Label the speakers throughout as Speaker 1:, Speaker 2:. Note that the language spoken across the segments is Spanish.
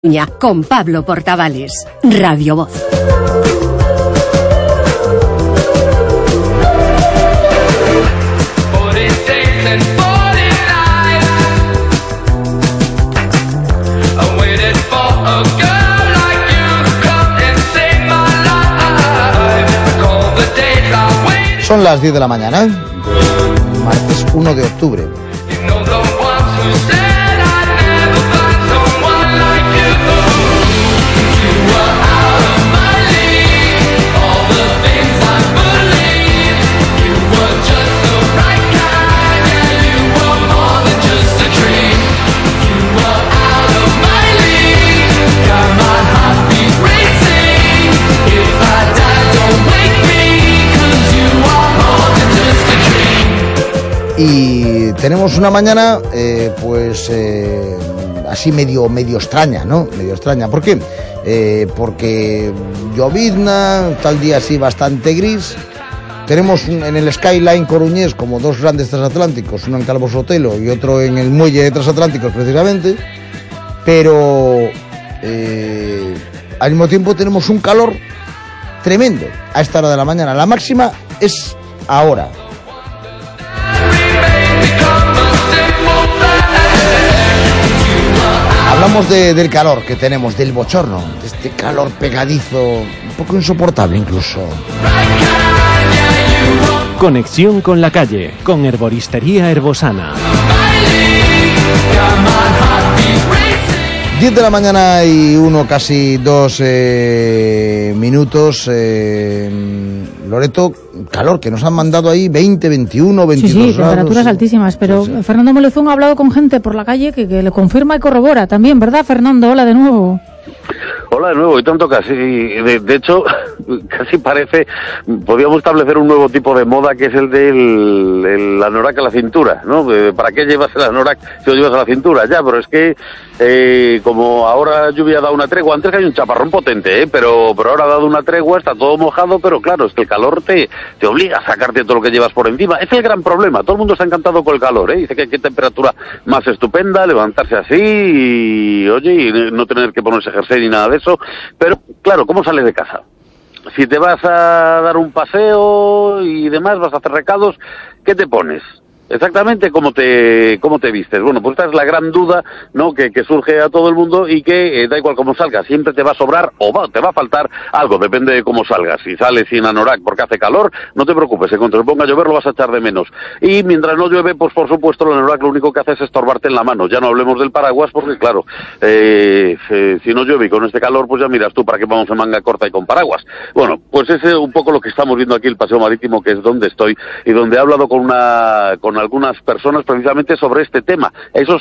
Speaker 1: Con Pablo Portavales, Radio Voz.
Speaker 2: Son las 10 de la mañana, martes 1 de octubre. Y tenemos una mañana, así medio extraña, ¿no? Medio extraña. ¿Por qué? Porque llovizna, tal día así bastante gris. Tenemos en el Skyline coruñés como dos grandes transatlánticos, uno en Calvo Sotelo y otro en el muelle de transatlánticos precisamente. Pero al mismo tiempo tenemos un calor tremendo a esta hora de la mañana. La máxima es ahora. Hablamos del calor que tenemos, del bochorno, de este calor pegadizo, un poco insoportable incluso.
Speaker 3: Conexión con la calle, con Herboristería Herbosana.
Speaker 2: 10 de la mañana y casi 2 minutos. Loreto, calor, que nos han mandado ahí 20, 21, 22
Speaker 4: grados.
Speaker 2: Sí,
Speaker 4: temperaturas altísimas, pero sí. Fernando Molezún ha hablado con gente por la calle que le confirma y corrobora también, ¿verdad, Fernando? Hola de nuevo.
Speaker 5: Hola de nuevo, y tanto casi, de hecho, casi parece, podríamos establecer un nuevo tipo de moda que es el del anorak a la cintura, ¿no? ¿Para qué llevas el anorak si lo llevas a la cintura? Ya, pero es que, como ahora lluvia ha dado una tregua, antes que hay un chaparrón potente, pero ahora ha dado una tregua, está todo mojado, pero claro, es que el calor te obliga a sacarte todo lo que llevas por encima. Ese es el gran problema, todo el mundo está encantado con el calor, dice que qué temperatura más estupenda, levantarse así y, oye, y no tener que ponerse jersey ni nada de eso, pero claro, ¿cómo sales de casa? Si te vas a dar un paseo y demás, vas a hacer recados, ¿qué te pones? Exactamente cómo te vistes. Bueno, pues esta es la gran duda, ¿no? Que surge a todo el mundo y que da igual cómo salgas, siempre te va a sobrar o te va a faltar algo, depende de cómo salgas. Si sales sin anorak porque hace calor, no te preocupes, cuando se ponga a llover lo vas a echar de menos. Y mientras no llueve, pues por supuesto el anorak lo único que hace es estorbarte en la mano. Ya no hablemos del paraguas porque claro, si no llueve y con este calor, pues ya miras tú para qué vamos en manga corta y con paraguas. Bueno, pues ese es un poco lo que estamos viendo aquí, el paseo marítimo, que es donde estoy y donde he hablado con algunas personas precisamente sobre este tema, esos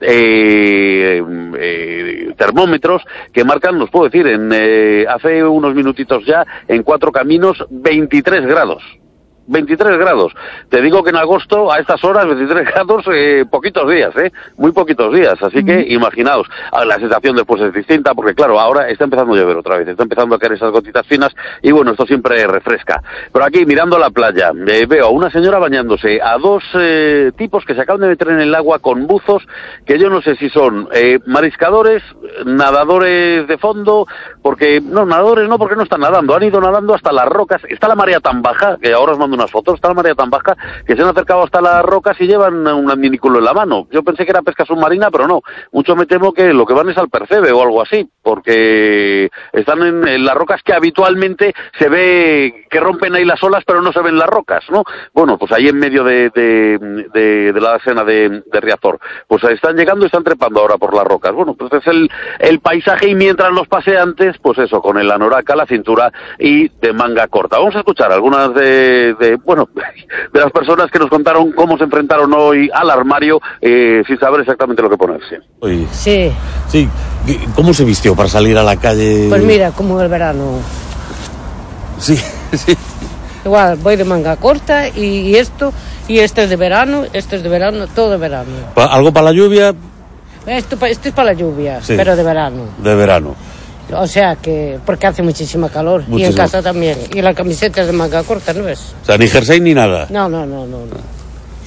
Speaker 5: termómetros que marcan, los puedo decir, hace unos minutitos ya, en Cuatro Caminos, 23 grados. 23 grados. Te digo que en agosto, a estas horas, 23 grados, poquitos días, muy poquitos días. Así que, imaginaos, la sensación después es distinta, porque claro, ahora está empezando a llover otra vez, está empezando a caer esas gotitas finas, y bueno, esto siempre refresca. Pero aquí, mirando la playa, veo a una señora bañándose, a dos tipos que se acaban de meter en el agua con buzos, que yo no sé si son mariscadores, nadadores de fondo, porque, no, nadadores no, porque no están nadando, han ido nadando hasta las rocas, está la marea tan baja, que ahora os mando unas fotos, está la marea tan baja que se han acercado hasta las rocas y llevan un adminículo en la mano. Yo pensé que era pesca submarina, pero no. Mucho me temo que lo que van es al percebe o algo así, porque están en las rocas que habitualmente se ve que rompen ahí las olas, pero no se ven las rocas, ¿no? Bueno, pues ahí en medio de la escena de Riazor. Pues están llegando y están trepando ahora por las rocas. Bueno, pues es el paisaje, y mientras los paseantes, pues eso, con el anorak a la cintura y de manga corta. Vamos a escuchar algunas de las personas que nos contaron cómo se enfrentaron hoy al armario sin saber exactamente lo que ponerse.
Speaker 6: Sí.
Speaker 7: ¿Cómo se vistió para salir a la calle?
Speaker 6: Pues mira, como el verano.
Speaker 7: Sí.
Speaker 6: Igual, voy de manga corta y esto es de verano, todo de verano.
Speaker 7: ¿Algo para la lluvia?
Speaker 6: Esto es para la lluvia,
Speaker 7: sí,
Speaker 6: pero de verano.
Speaker 7: De verano.
Speaker 6: O sea que, porque hace muchísima calor. Y en casa también. Y la camiseta es de manga corta, ¿no ves?
Speaker 7: O sea, ni jersey ni nada.
Speaker 6: No.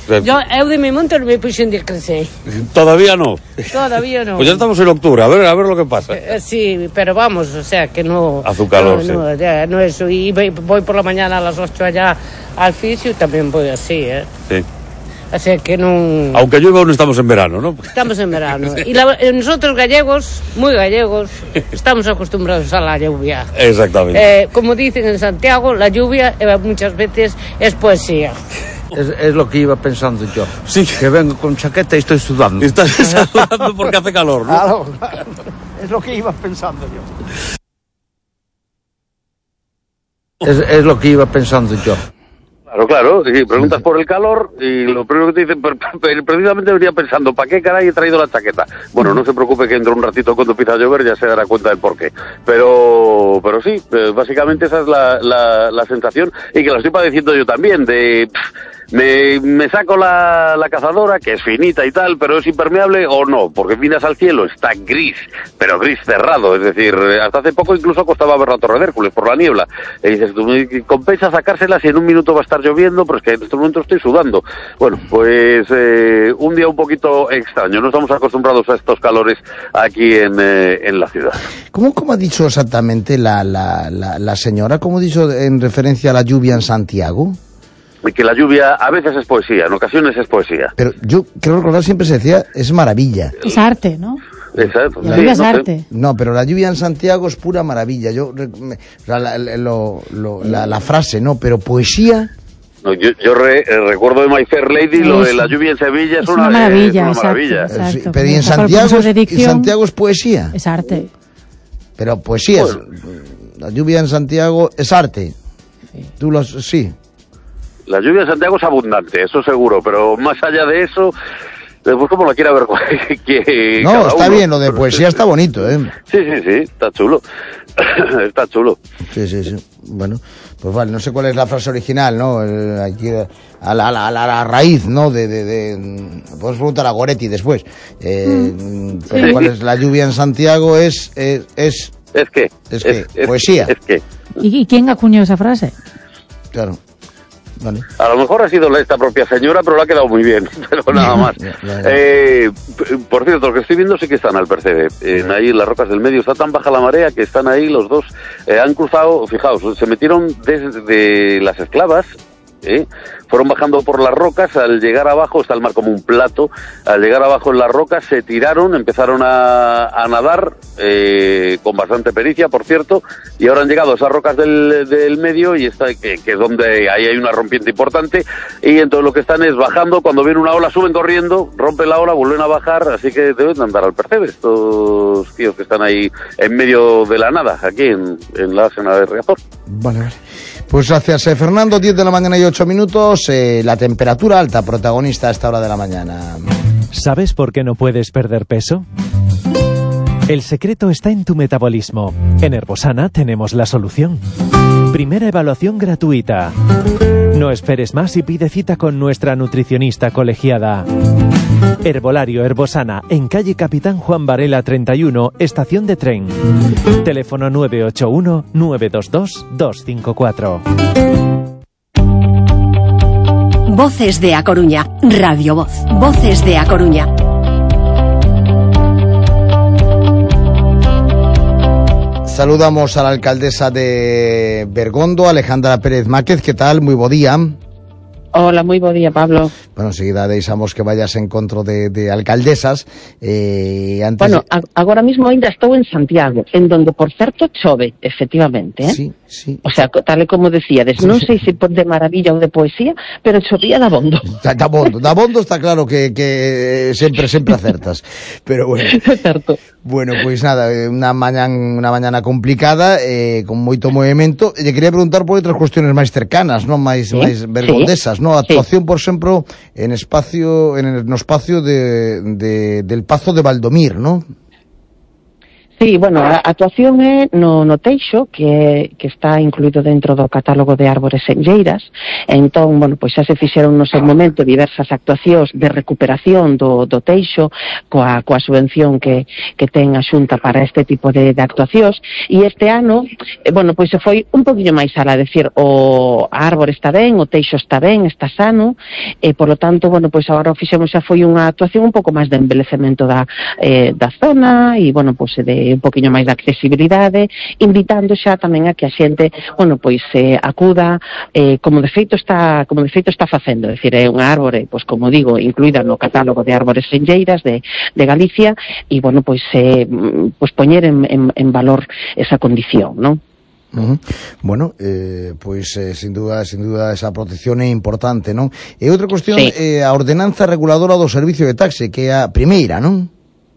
Speaker 6: Eu de mi monte non me puxen de crecer.
Speaker 7: Todavía no.
Speaker 6: Todavía no.
Speaker 7: Pues ya estamos en octubre, a ver lo que pasa.
Speaker 6: Sí, pero vamos, o sea, que no...
Speaker 7: Hace un calor, sí.
Speaker 6: No eso. Y voy por la mañana a las 8 allá al fisio y también voy así,
Speaker 7: Sí.
Speaker 6: O sea que no...
Speaker 7: Aunque llueva, aún estamos en verano, ¿no?
Speaker 6: Estamos en verano. Y nosotros gallegos, muy gallegos, estamos acostumbrados a la lluvia.
Speaker 7: Exactamente.
Speaker 6: Como dicen en Santiago, la lluvia muchas veces es poesía.
Speaker 8: Es lo que iba pensando yo.
Speaker 7: Sí.
Speaker 8: Que vengo con chaqueta y estoy sudando.
Speaker 7: Estás sudando porque hace calor, ¿no?
Speaker 2: Claro. Es lo que iba pensando yo.
Speaker 8: Es lo que iba pensando yo.
Speaker 5: Claro, y preguntas por el calor y lo primero que te dicen, precisamente venía pensando, ¿para qué caray he traído la chaqueta? Bueno, no se preocupe que dentro de un ratito cuando empiece a llover ya se dará cuenta del porqué. Pero sí, básicamente esa es la sensación y que la estoy padeciendo yo también, de... Me saco la cazadora, que es finita y tal, pero es impermeable o no, porque miras al cielo, está gris, pero gris cerrado, es decir, hasta hace poco incluso costaba ver la Torre de Hércules por la niebla. Y dices, tú, me compensa sacárselas y en un minuto va a estar lloviendo, pero es que en este momento estoy sudando. Bueno, pues un día un poquito extraño, no estamos acostumbrados a estos calores aquí en la ciudad.
Speaker 2: ¿Cómo ha dicho exactamente la señora? ¿Cómo ha dicho en referencia a la lluvia en Santiago?
Speaker 5: Que la lluvia a veces es poesía, en ocasiones es poesía.
Speaker 2: Pero yo creo recordar siempre se decía, es maravilla.
Speaker 4: Es arte, ¿no?
Speaker 5: Exacto.
Speaker 4: La lluvia es arte.
Speaker 2: No, pero la lluvia en Santiago es pura maravilla. La frase, ¿no? Pero poesía...
Speaker 5: No, yo recuerdo de My Fair Lady, lo de la lluvia en Sevilla es una maravilla. Es una maravilla.
Speaker 4: Exacto.
Speaker 2: Pero ¿y en Santiago es poesía?
Speaker 4: Es arte.
Speaker 2: Pero poesía, la lluvia en Santiago es arte. Sí. Sí.
Speaker 5: La lluvia en Santiago es abundante, eso seguro, pero más allá de eso, después como la quiera ver que
Speaker 2: no, está bien, lo de poesía está bonito, ¿eh?
Speaker 5: Sí, está chulo. Está chulo.
Speaker 2: Sí. Bueno, pues vale, no sé cuál es la frase original, ¿no? Aquí a la raíz, ¿no? Podemos preguntar a Goretti después. Pero ¿cuál es la lluvia en Santiago? Es poesía.
Speaker 4: ¿Y quién acuñó esa frase?
Speaker 2: Claro. Vale.
Speaker 5: A lo mejor ha sido esta propia señora, pero le ha quedado muy bien, pero nada más. Por cierto, lo que estoy viendo sí que están al Percebe, ahí en las rocas del medio, está tan baja la marea que están ahí los dos, han cruzado, fijaos, se metieron desde las esclavas, fueron bajando por las rocas, al llegar abajo, está el mar como un plato, al llegar abajo en las rocas se tiraron, empezaron a nadar, con bastante pericia, por cierto, y ahora han llegado a esas rocas del medio, y está que es donde ahí hay una rompiente importante, y entonces lo que están es bajando, cuando viene una ola suben corriendo, rompe la ola, vuelven a bajar, así que deben andar al Percebe, estos tíos que están ahí en medio de la nada, aquí en la Sena de Riazor.
Speaker 2: Vale. Pues gracias, Fernando. 10 de la mañana y 8 minutos. La temperatura alta, protagonista a esta hora de la mañana.
Speaker 3: ¿Sabes por qué no puedes perder peso? El secreto está en tu metabolismo. En Herbosana tenemos la solución. Primera evaluación gratuita. No esperes más y pide cita con nuestra nutricionista colegiada. Herbolario Herbosana, en calle Capitán Juan Varela 31, estación de tren. Teléfono 981-922-254.
Speaker 1: Voces de A Coruña, Radio Voz. Voces de A Coruña.
Speaker 2: Saludamos a la alcaldesa de Bergondo, Alejandra Pérez Máquez. ¿Qué tal? Muy bo día.
Speaker 9: Hola, moi bo día, Pablo.
Speaker 2: Bueno, enseguida deixamos que vayas en encontro de alcaldesas. Antes...
Speaker 9: Bueno, agora mismo ainda estou en Santiago, en donde, por certo, chove, efectivamente,
Speaker 2: Sí.
Speaker 9: O sea, tal e como decíades, non sei se de maravilla ou de poesía, pero chovía da bondo.
Speaker 2: Da bondo está claro que sempre acertas. Pero bueno.
Speaker 9: Certo.
Speaker 2: Bueno, pois nada, unha mañana complicada, con moito movimento. E quería preguntar por outras cuestiones máis cercanas, non máis vergondesas, non? A actuación, por exemplo, no espacio del Pazo de Valdomir, non?
Speaker 9: Sí, bueno, a actuación é no Teixo, que está incluído dentro do catálogo de árbores senlleiras. Entón, bueno, pois xa se fixeron no seu momento diversas actuacións de recuperación do Teixo coa subvención que ten a Xunta para este tipo de actuacións, e este ano, bueno, pois se foi un poquinho máis alá, decir, a árbore está ben, o Teixo está ben, está sano, e por lo tanto, bueno, pois agora o fixemos xa foi unha actuación un pouco máis de embelecemento da zona, e bueno, pois de un poquinho máis de accesibilidade, invitando xa tamén a que a xente, bueno, pois acuda, como de feito está facendo, é dicir, é unha árbore, pois como digo, incluída no catálogo de árbores senlleiras de Galicia, e bueno, pois poñer en valor esa condición, non?
Speaker 2: Bueno, pois sin duda esa protección é importante, non? E outra cuestión, sí, a ordenanza reguladora do servicio de taxi, que é a primeira, non?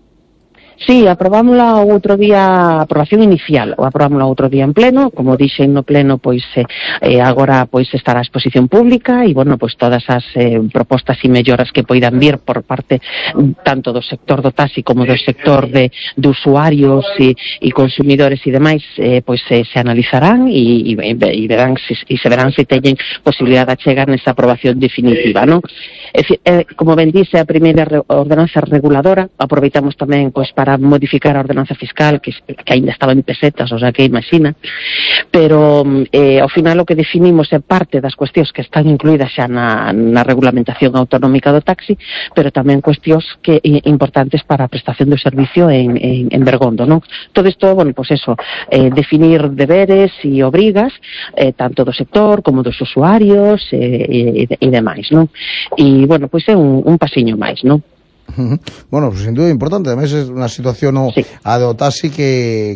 Speaker 9: Sí, aprobámosla o outro día, aprobación inicial, ou aprobámosla outro día en pleno, como dixen no pleno, pois agora pois estará a exposición pública e, bueno, pois todas as propostas e melloras que poidan vir por parte tanto do sector do taxi como do sector de usuarios e consumidores e demais, pois se analizarán e verán se verán se teñen posibilidade de chegar nesa aprobación definitiva, non? Como ben dice, a primeira ordenanza reguladora, aproveitamos tamén pois para modificar a ordenanza fiscal que ainda estaba en pesetas, o sea que imagina, pero ao final o que definimos é parte das cuestións que están incluídas xa na regulamentación autonómica do taxi, pero tamén cuestións importantes para a prestación do servicio en Bergondo, non? Todo isto, bueno, pois eso, definir deberes e obrigas, tanto do sector como dos usuarios e demais, non? E, bueno, pois é un pasiño máis, non?
Speaker 2: Bueno, sin duda importante, además é unha situación a do taxi que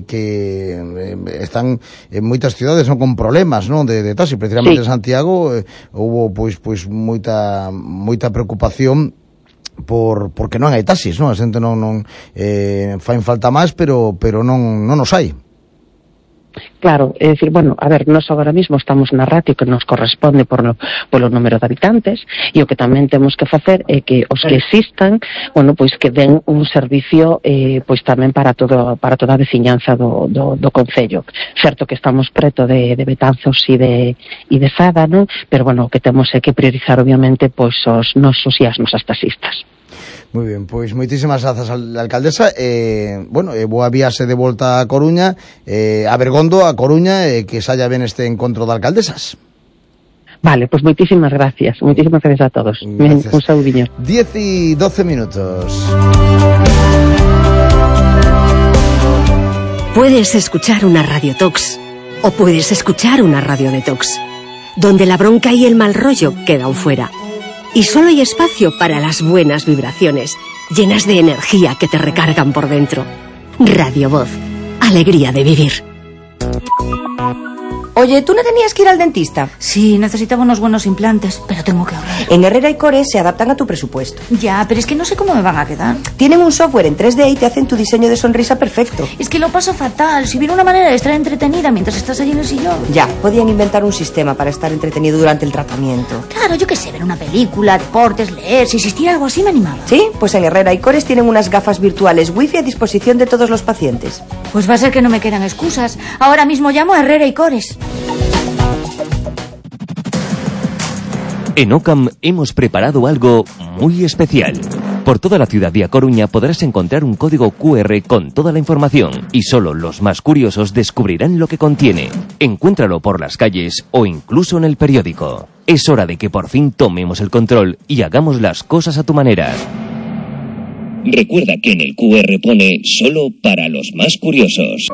Speaker 2: están en moitas cidades con problemas, non, de taxi, precisamente en Santiago houbo pois moita preocupación porque non hai taxis, non? A xente non fain falta máis, pero non nos hai.
Speaker 9: Claro, é dicir, bueno, a ver, nós agora mismo estamos na ratio que nos corresponde polo número de habitantes, e o que tamén temos que facer é que os que existan, bueno, pois que den un servicio pois tamén para toda a veciñanza do concello. Certo que estamos preto de Betanzos e de Sada, non? Pero bueno, o que temos é que priorizar obviamente pois os nosos e as nosas taxistas.
Speaker 2: Moi ben, pois moitísimas grazas a alcaldesa, bueno, boa viaxe de volta a Coruña, a Bergondo, a Coruña, que saia ben este encontro de alcaldesas.
Speaker 9: Vale, pois moitísimas gracias a todos.
Speaker 2: Gracias.
Speaker 9: Un saudiño.
Speaker 2: 10 y 12 minutos.
Speaker 1: Puedes escuchar una Radio Tox o puedes escuchar una Radio Detox, donde la bronca y el mal rollo quedan fuera. Y solo hay espacio para las buenas vibraciones, llenas de energía que te recargan por dentro. Radio Voz, alegría de vivir.
Speaker 10: Oye, ¿tú no tenías que ir al dentista?
Speaker 11: Sí, necesitaba unos buenos implantes, pero tengo que ahorrar.
Speaker 10: En Herrera y Core se adaptan a tu presupuesto.
Speaker 11: Ya, pero es que no sé cómo me van a quedar.
Speaker 10: Tienen un software en 3D y te hacen tu diseño de sonrisa perfecto.
Speaker 11: Es que lo paso fatal. Si hubiera una manera de estar entretenida mientras estás allí en el sillón.
Speaker 10: Ya, podían inventar un sistema para estar entretenido durante el tratamiento.
Speaker 11: Claro, yo qué sé, ver una película, deportes, leer. Si existiera algo así me animaba.
Speaker 10: Sí, pues en Herrera y Cores tienen unas gafas virtuales Wi-Fi a disposición de todos los pacientes.
Speaker 11: Pues va a ser que no me quedan excusas. Ahora mismo llamo a Herrera y Cores.
Speaker 12: En Ocam hemos preparado algo muy especial. Por toda la ciudad de A Coruña podrás encontrar un código QR con toda la información y solo los más curiosos descubrirán lo que contiene. Encuéntralo por las calles o incluso en el periódico. Es hora de que por fin tomemos el control y hagamos las cosas a tu manera.
Speaker 13: Recuerda que en el QR pone solo para los más curiosos.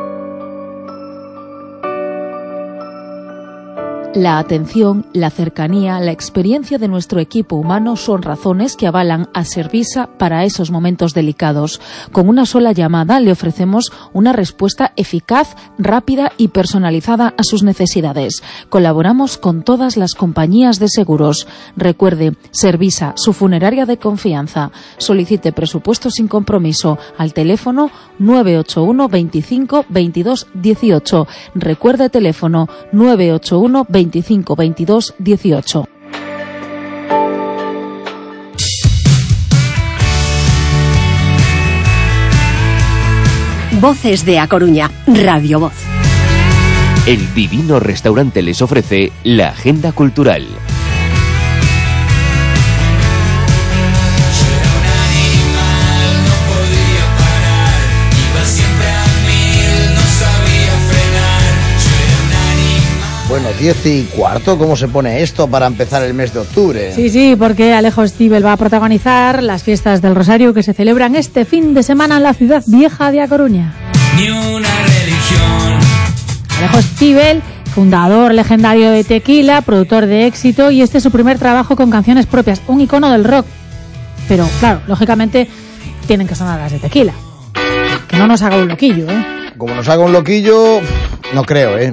Speaker 14: La atención, la cercanía, la experiencia de nuestro equipo humano son razones que avalan a Servisa para esos momentos delicados. Con una sola llamada le ofrecemos una respuesta eficaz, rápida y personalizada a sus necesidades. Colaboramos con todas las compañías de seguros. Recuerde, Servisa, su funeraria de confianza. Solicite presupuesto sin compromiso al teléfono 981 25 22 18. Recuerde teléfono 981 25 22 18.
Speaker 1: Voces de A Coruña, Radio Voz.
Speaker 12: El Divino Restaurante les ofrece la agenda cultural.
Speaker 2: Bueno, 10:15, ¿cómo se pone esto para empezar el mes de octubre?
Speaker 4: Sí, porque Alejo Stivel va a protagonizar las fiestas del Rosario que se celebran este fin de semana en la ciudad vieja de A Coruña.
Speaker 15: Ni una religión.
Speaker 4: Alejo Stivel, fundador legendario de Tequila, productor de éxito, y este es su primer trabajo con canciones propias, un icono del rock. Pero, claro, lógicamente tienen que sonar las de Tequila. Que no nos haga un loquillo, ¿eh?
Speaker 2: Como nos haga un loquillo, no creo, ¿eh?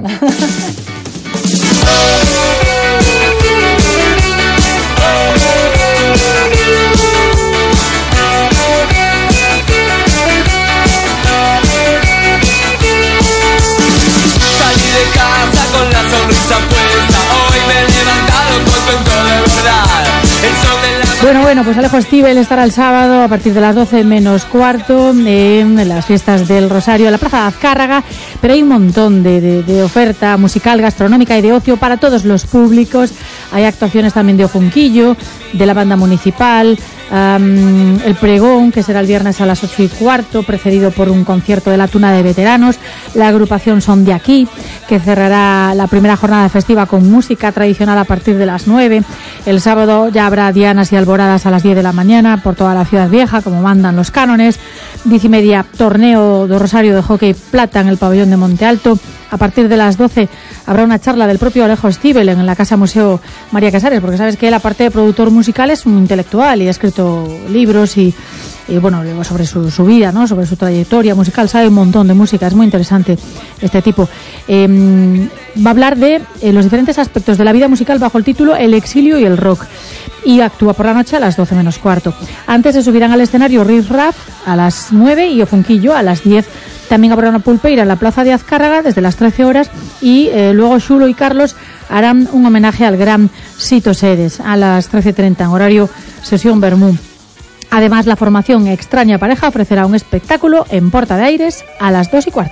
Speaker 15: Con la sonrisa puesta, hoy me he levantado contento de verdad. El sol de la...
Speaker 4: Bueno, pues Alejo Stivel estará el sábado a partir de las 12 menos cuarto en las fiestas del Rosario, en la Plaza de Azcárraga, pero hay un montón de oferta musical, gastronómica y de ocio para todos los públicos. Hay actuaciones también de Ofunquillo, de la banda municipal, el pregón, que será el viernes a las 8:15, precedido por un concierto de la Tuna de Veteranos, la agrupación Son de Aquí, que cerrará la primera jornada festiva con música tradicional a partir de las 9. El sábado ya habrá dianas y alboradas a las 10 de la mañana por toda la ciudad vieja, como mandan los cánones. 10:30, torneo de Rosario de hockey plata en el pabellón de Monte Alto. A partir de las 12 habrá una charla del propio Alejo Stivel en la Casa Museo María Casares, porque sabes que él, aparte de productor musical, es un intelectual y ha escrito libros y bueno, sobre su vida, ¿no? Sobre su trayectoria musical, sabe un montón de música, es muy interesante este tipo. Va a hablar de los diferentes aspectos de la vida musical bajo el título El exilio y el rock, y actúa por la noche a las 12 menos cuarto. Antes se subirán al escenario Riff Raff a las 9 y Ofunquillo a las 10. También habrá una pulpeira en la Plaza de Azcárraga desde las 13 horas y luego Xulo y Carlos harán un homenaje al gran Sito Sedes a las 13:30 en horario sesión Bermú. Además, la formación Extraña Pareja ofrecerá un espectáculo en Porta de Aires a las 2:15.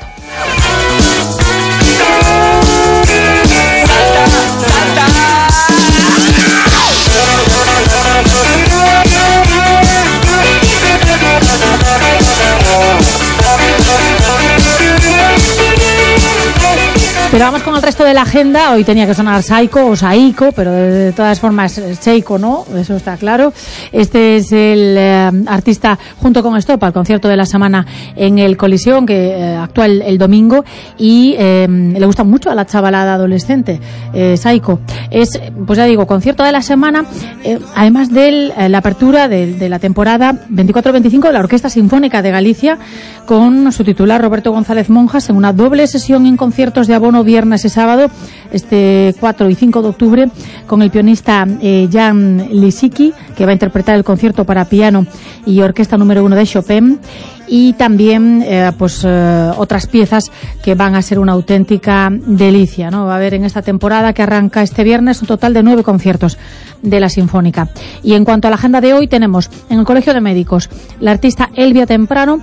Speaker 4: Pero vamos con el resto de la agenda. Hoy tenía que sonar Saiko o Saiko, pero de todas formas Seiko no, eso está claro. Este es el artista junto con Stop al concierto de la semana en el Colisión, que actúa el domingo, y le gusta mucho a la chavalada adolescente. Saiko es, pues ya digo, concierto de la semana, además de la apertura de la temporada 24-25 de la Orquesta Sinfónica de Galicia, con su titular Roberto González Monjas, en una doble sesión en conciertos de abono viernes y sábado, este 4 y 5 de octubre, con el pianista Jan Lisicki, que va a interpretar el concierto para piano y orquesta número 1 de Chopin, y también otras piezas que van a ser una auténtica delicia, ¿no? Va a haber en esta temporada, que arranca este viernes, un total de 9 conciertos de la Sinfónica. Y en cuanto a la agenda de hoy, tenemos en el Colegio de Médicos la artista Elvia Temprano,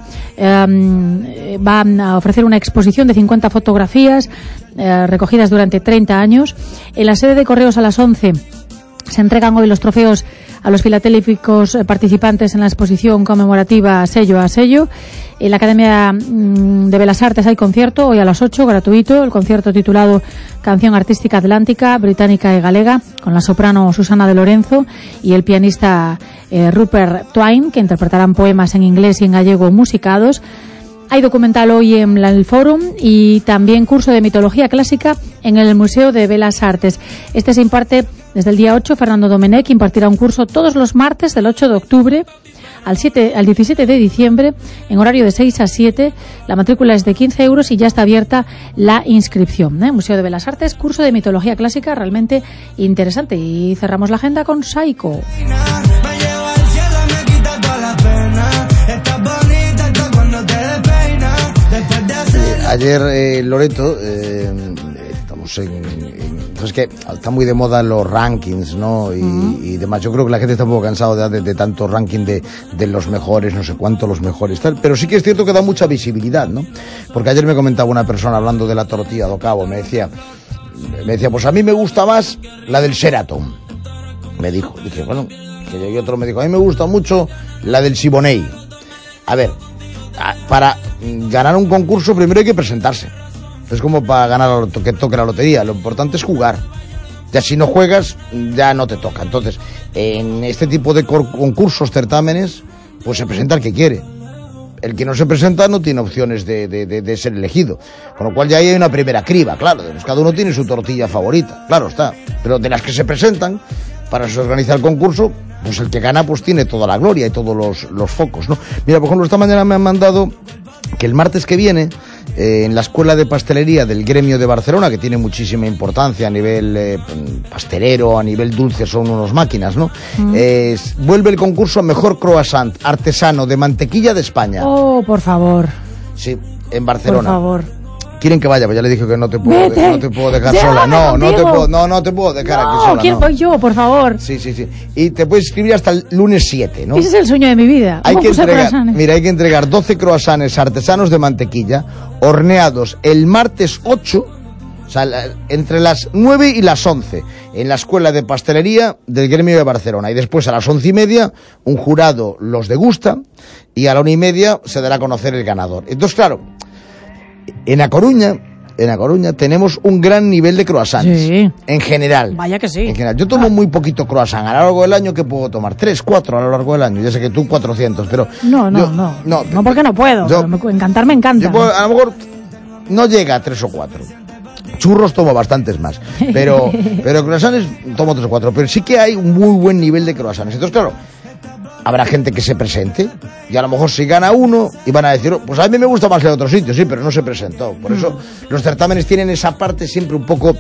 Speaker 4: va a ofrecer una exposición de 50 fotografías recogidas durante 30 años. En la sede de Correos a las 11 se entregan hoy los trofeos a los filatélicos participantes en la exposición conmemorativa Sello a Sello. En la Academia de Bellas Artes hay concierto hoy a las 8, gratuito, el concierto titulado Canción Artística Atlántica, Británica y Galega, con la soprano Susana de Lorenzo y el pianista Rupert Twine, que interpretarán poemas en inglés y en gallego musicados. Hay documental hoy en el Fórum y también curso de mitología clásica en el Museo de Bellas Artes. Este se imparte desde el día 8. Fernando Domenech impartirá un curso todos los martes del 8 de octubre al 17 de diciembre en horario de 6 a 7. La matrícula es de 15 euros y ya está abierta la inscripción. Museo de Bellas Artes, curso de mitología clásica, realmente interesante. Y cerramos la agenda con Saiko.
Speaker 2: Ayer Loreto, entonces que está muy de moda los rankings, ¿no? Y demás. Yo creo que la gente está un poco cansado de tanto ranking de los mejores, no sé cuánto los mejores, tal. Pero sí que es cierto que da mucha visibilidad, ¿no? Porque ayer me comentaba una persona hablando de la tortilla do cabo, me decía, pues a mí me gusta más la del Sheraton. Me dijo, dije, bueno, y otro me dijo, a mí me gusta mucho la del Siboney. A ver, para ganar un concurso primero hay que presentarse. Es como para ganar que toque la lotería. Lo importante es jugar. Ya si no juegas, ya no te toca. Entonces, en este tipo de concursos, certámenes, pues se presenta el que quiere. El que no se presenta no tiene opciones de ser elegido. Con lo cual ya hay una primera criba, claro. Cada uno tiene su tortilla favorita, claro está. Pero de las que se presentan, para eso se organiza el concurso, pues el que gana pues tiene toda la gloria y todos los focos, ¿no? Mira, por ejemplo, esta mañana me han mandado que el martes que viene, en la Escuela de Pastelería del Gremio de Barcelona, que tiene muchísima importancia a nivel pastelero, a nivel dulce, son unas máquinas, ¿no? Vuelve el concurso Mejor Croissant Artesano de Mantequilla de España.
Speaker 4: Oh, por favor.
Speaker 2: Sí, en Barcelona.
Speaker 4: Por favor.
Speaker 2: Quieren que vaya, pues ya le dije que no te puedo dejar sola. No te puedo dejar aquí sola.
Speaker 4: ¿Quién voy yo, por favor?
Speaker 2: Sí. Y te puedes inscribir hasta el lunes 7, ¿no?
Speaker 4: Ese es el sueño de mi vida.
Speaker 2: Hay que entregar 12 croissants artesanos de mantequilla, horneados el martes 8, o sea, entre las 9 y las 11, en la Escuela de Pastelería del Gremio de Barcelona. Y después a las 11:30, un jurado los degusta, y a la 1:30 se dará a conocer el ganador. Entonces, claro, en A Coruña tenemos un gran nivel de croissants. Sí. En general.
Speaker 4: Vaya que sí.
Speaker 2: En general. Yo tomo muy poquito croissant. A lo largo del año, ¿qué puedo tomar? 3, 4 a lo largo del año. Ya sé que tú 400, pero...
Speaker 4: No, porque no puedo. Encantar me encanta.
Speaker 2: A lo mejor no llega a 3 o 4. Churros tomo bastantes más. Pero croissants tomo 3 o 4. Pero sí que hay un muy buen nivel de croissants. Entonces, claro, habrá gente que se presente y a lo mejor si gana uno y van a decir, pues a mí me gusta más el otro sitio, sí, pero no se presentó. Por eso los certámenes tienen esa parte siempre un poco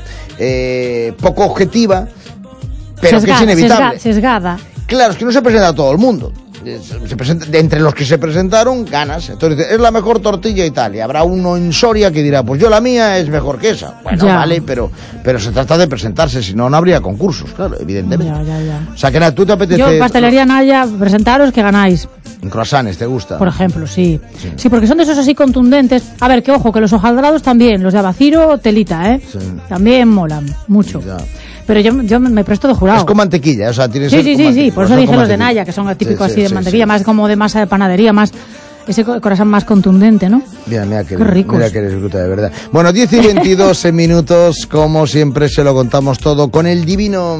Speaker 2: objetiva, pero sesgada, que es inevitable.
Speaker 4: Sesgada.
Speaker 2: Claro, es que no se presenta a todo el mundo. Entre los que se presentaron, ganas. Entonces, es la mejor tortilla y tal. Y habrá uno en Soria que dirá, pues yo la mía es mejor que esa. Bueno, ya. Vale, pero se trata de presentarse, si no, no habría concursos, claro, evidentemente.
Speaker 4: Ya.
Speaker 2: O sea, que nada, tú te apetece...
Speaker 4: Yo, Pastelería Naya, presentaros que ganáis.
Speaker 2: En croissants, ¿te gusta?
Speaker 4: Por ejemplo, sí. Sí, porque son de esos así contundentes. A ver, que ojo, que los hojaldrados también, los de Abaciro, telita, ¿eh? Sí. También molan mucho. Ya. Pero yo me presto de jurado.
Speaker 2: Es con mantequilla, o sea, tiene que ser con
Speaker 4: mantequilla. Sí, por eso dije los de Naya, que son típicos así de mantequilla, más como de masa de panadería, más ese corazón más contundente, ¿no?
Speaker 2: Mira que eres bruta, de verdad. Bueno, 10 y 22 minutos, como siempre se lo contamos todo con el divino...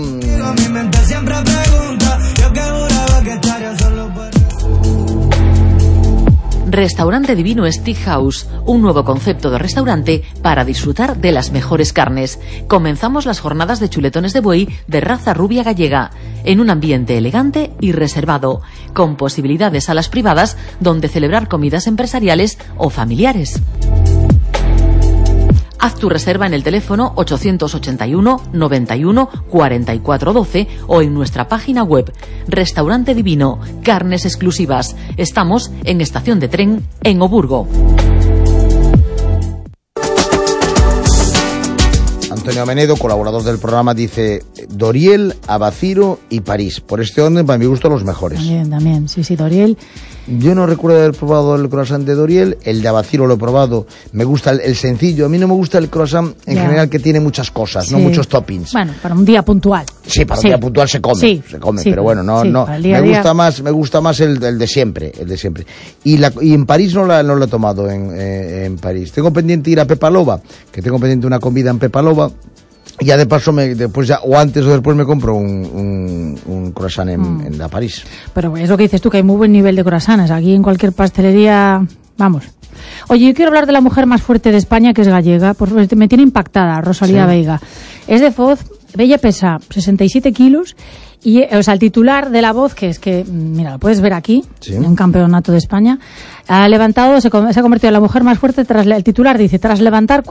Speaker 14: Restaurante Divino Steakhouse, un nuevo concepto de restaurante para disfrutar de las mejores carnes. Comenzamos las jornadas de chuletones de buey de raza rubia gallega, en un ambiente elegante y reservado, con posibilidades salas privadas donde celebrar comidas empresariales o familiares. Haz tu reserva en el teléfono 881 91 44 12 o en nuestra página web. Restaurante Divino, carnes exclusivas. Estamos en Estación de Tren, en Oburgo.
Speaker 2: Antonio Amenedo, colaborador del programa, dice Doriel, Abaciro y París. Por este orden, para mi gusto, los mejores.
Speaker 4: También, sí, Doriel.
Speaker 2: Yo no recuerdo haber probado el croissant de Doriel, el de Abaciro lo he probado, me gusta el sencillo, a mí no me gusta el croissant en general que tiene muchas cosas, no muchos toppings.
Speaker 4: Bueno, para un día puntual.
Speaker 2: Sí, para un día puntual se come, pero bueno, no, me gusta más el de siempre, Y en París no lo he tomado en París. Tengo pendiente ir a Pepalova, que tengo pendiente una comida en Pepalova. Y ya de paso, antes o después me compro un croissant en la París.
Speaker 4: Pero es lo que dices tú, que hay muy buen nivel de croissants. Aquí en cualquier pastelería, vamos. Oye, yo quiero hablar de la mujer más fuerte de España, que es gallega. Me tiene impactada, Rosalía Veiga. Es de Foz, ella pesa 67 kilos. Y, o sea, el titular de La Voz, que es que, mira, lo puedes ver aquí, en un campeonato de España, ha levantado, se ha convertido en la mujer más fuerte el titular dice, tras levantar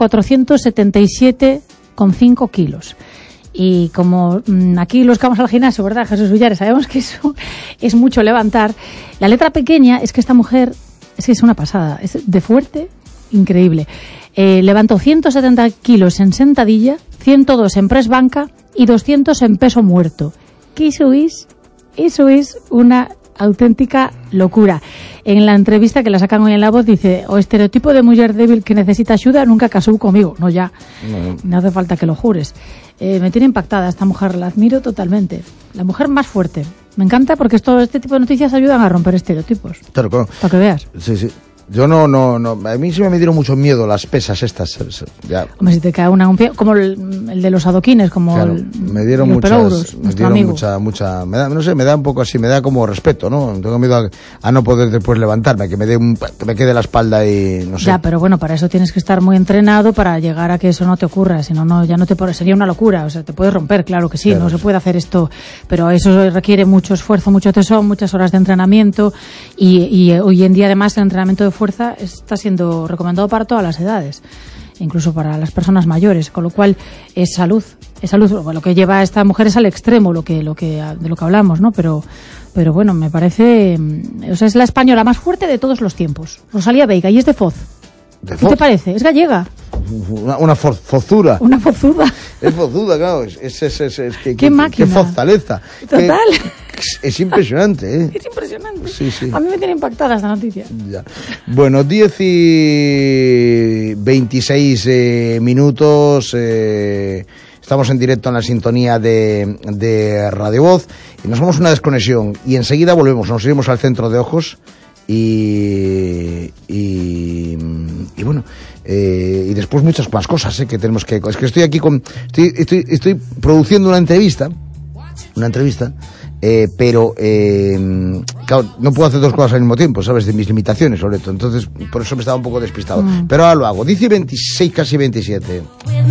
Speaker 4: 477,5 kilos. Y como aquí los que vamos al gimnasio, ¿verdad, Jesús Villares? Sabemos que eso es mucho levantar. La letra pequeña es que esta mujer es una pasada, es de fuerte, increíble. Levantó 170 kilos en sentadilla, 102 en press banca y 200 en peso muerto. ¿Qué eso es una auténtica locura. En la entrevista que la sacan hoy en La Voz dice: o estereotipo de mujer débil que necesita ayuda nunca casó conmigo. No, ya, no hace falta que lo jures. Me tiene impactada esta mujer, la admiro totalmente. La mujer más fuerte. Me encanta porque este tipo de noticias ayudan a romper estereotipos.
Speaker 2: Claro.
Speaker 4: Para que veas.
Speaker 2: Sí. Yo no. A mí sí me dieron mucho miedo las pesas estas. Ya.
Speaker 4: Hombre, si te cae un pie, como el de los adoquines, como
Speaker 2: claro, me dieron muchas, mucha, me da un poco así, me da como respeto, ¿no? Tengo miedo a no poder después levantarme, que me quede la espalda y no sé.
Speaker 4: Ya, pero bueno, para eso tienes que estar muy entrenado para llegar a que eso no te ocurra, si no, ya no sería una locura, o sea, te puedes romper, claro que sí, claro, no se puede hacer esto, pero eso requiere mucho esfuerzo, mucho tesón, muchas horas de entrenamiento y hoy en día además el entrenamiento de fuerza está siendo recomendado para todas las edades, incluso para las personas mayores, con lo cual es salud. Lo que lleva a esta mujer es al extremo, de lo que hablamos, ¿no? Pero bueno, me parece, o sea, es la española más fuerte de todos los tiempos. Rosalía Veiga, y es de Foz. ¿Qué te parece? Es gallega.
Speaker 2: Una fozura.
Speaker 4: Una fozuda.
Speaker 2: Es fozuda, claro.
Speaker 4: Qué máquina.
Speaker 2: Qué fortaleza.
Speaker 4: Total.
Speaker 2: Es impresionante, ¿eh?
Speaker 4: Es impresionante.
Speaker 2: Sí.
Speaker 4: A mí me tiene impactada esta noticia.
Speaker 2: Ya. Bueno, 10 y 26 minutos. Estamos en directo en la sintonía de Radio Voz. Y nos vamos a una desconexión. Y enseguida volvemos. Nos iremos al centro de ojos. Y bueno, y después muchas más cosas que tenemos que... Es que estoy aquí estoy produciendo una entrevista, pero claro, no puedo hacer dos cosas al mismo tiempo, ¿sabes? De mis limitaciones, sobre todo. Entonces, por eso me estaba un poco despistado. Pero ahora lo hago. 10 y 26, casi 27.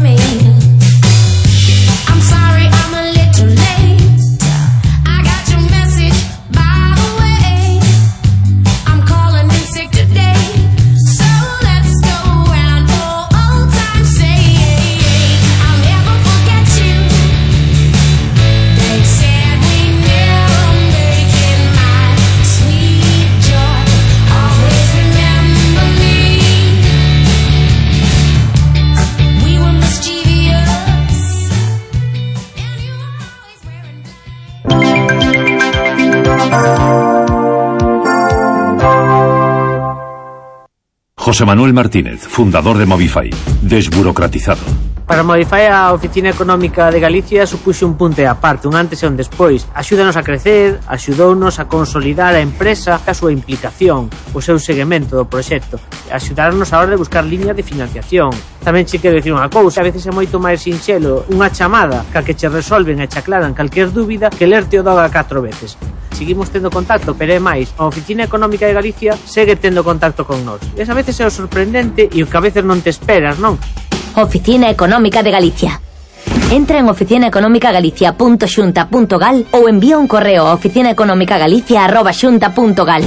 Speaker 16: José Manuel Martínez, fundador de Movify, desburocratizado.
Speaker 17: Para Movify a Oficina Económica de Galicia supuxe un punto aparte, un antes e un despois. Axúdanos a crecer, axudounos a consolidar a empresa, a súa implicación, o seu seguimento do proxecto, axudarnos a hora de buscar liñas de financiación. Tamén che quero dicir unha cousa, a veces é moito máis sinxelo unha chamada que che resolven e che aclaran calquer dúbida que lerte o doga 4 veces. Seguimos tendo contacto, pero é máis, a Oficina Económica de Galicia segue tendo contacto con nós. E a veces é o sorprendente e o que a veces non te esperas, non?
Speaker 18: Oficina Económica de Galicia. Entra en oficinaeconomicagalicia.xunta.gal ou envía un correo a oficinaeconomicagalicia@xunta.gal.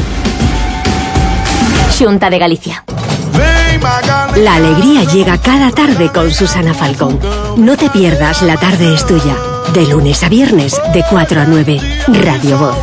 Speaker 18: Xunta de Galicia.
Speaker 1: La alegría llega cada tarde con Susana Falcón. No te pierdas La Tarde es Tuya. De lunes a viernes, de 4 a 9. Radio Voz.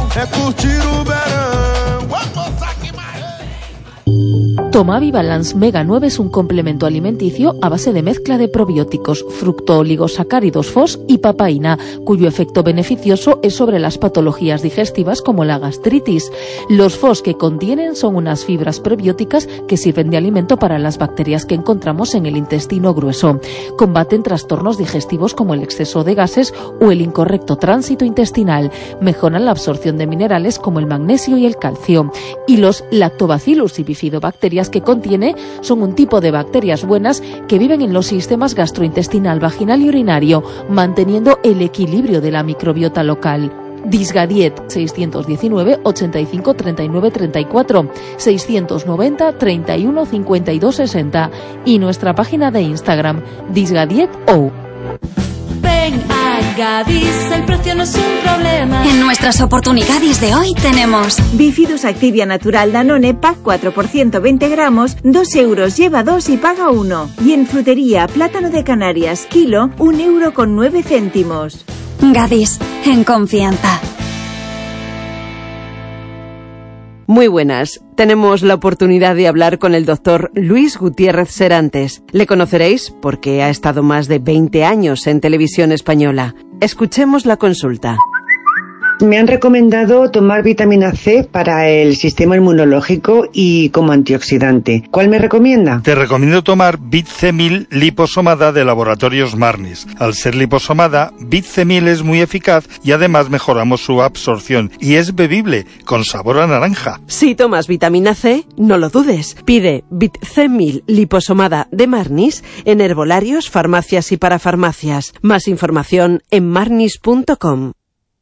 Speaker 14: Tomavi Balance Mega 9 es un complemento alimenticio a base de mezcla de probióticos, fructooligosacáridos FOS y papaína, cuyo efecto beneficioso es sobre las patologías digestivas como la gastritis. Los FOS que contienen son unas fibras prebióticas que sirven de alimento para las bacterias que encontramos en el intestino grueso. Combaten trastornos digestivos como el exceso de gases o el incorrecto tránsito intestinal. Mejoran la absorción de minerales como el magnesio y el calcio. Y los Lactobacillus y bifidobacterias que contiene son un tipo de bacterias buenas que viven en los sistemas gastrointestinal, vaginal y urinario, manteniendo el equilibrio de la microbiota local. Disgadiet 619 85 39 34 690 31 52 60 y nuestra página de Instagram Disgadiet.ou.
Speaker 19: Ven a Gadis, el precio no es un problema.
Speaker 20: En nuestras oportunidades de hoy tenemos
Speaker 21: Bifidus Activia Natural Danone Pack 4 por 120 gramos, 2 euros, lleva 2 y paga 1. Y en frutería, plátano de Canarias, kilo, 1,09 €.
Speaker 20: Gadis, en confianza.
Speaker 22: Muy buenas.
Speaker 6: tenemos la oportunidad de hablar con el doctor Luis Gutiérrez Serantes. Le conoceréis porque ha estado más de 20 años en Televisión Española. Escuchemos la consulta.
Speaker 22: Me han recomendado tomar vitamina C para el sistema inmunológico y como antioxidante. ¿Cuál me recomienda?
Speaker 23: Te recomiendo tomar Bit-C-1000 liposomada de Laboratorios Marnis. Al ser liposomada, Bit-C-1000 es muy eficaz y además mejoramos su absorción y es bebible, con sabor a naranja.
Speaker 6: Si tomas vitamina C, no lo dudes. Pide Bit-C-1000 liposomada de Marnis en herbolarios, farmacias y parafarmacias. Más información en marnis.com.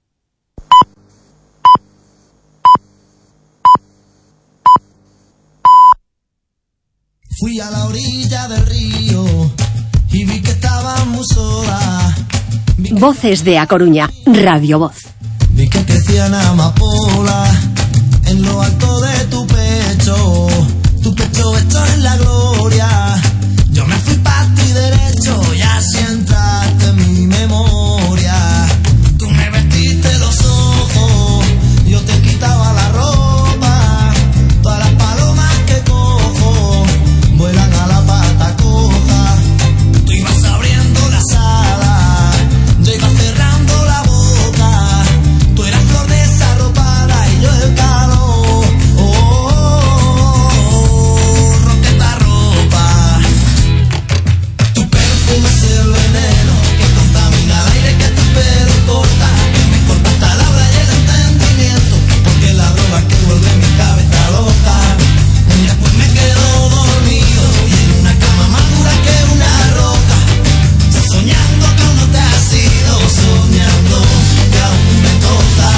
Speaker 24: Fui a la orilla del río y vi que estaba muy sola.
Speaker 1: Voces de A Coruña, Radio Voz.
Speaker 24: Vi que crecían amapolas en lo alto de tu pecho hecho en la gloria. Yo me fui pa' ti derecho y así entraste en mi memoria. Tú me vestiste los ojos, yo te quitaba la ropa. Todas las palomas que cojo vuelan a la pata coja. Tú ibas abriendo las alas, yo iba cerrando la boca. Tú eras flor desarropada y yo el calor. Roqueta ropa. Tu perfume es el veneno que contamina el aire que tu pelo corta. Que me corta hasta la habla y el entendimiento. Porque la droga que vuelve mi cabeza loca. Y después me quedo dormido y en una cama más dura que una roca. Soñando que aún no te has ido, soñando que aún me toca.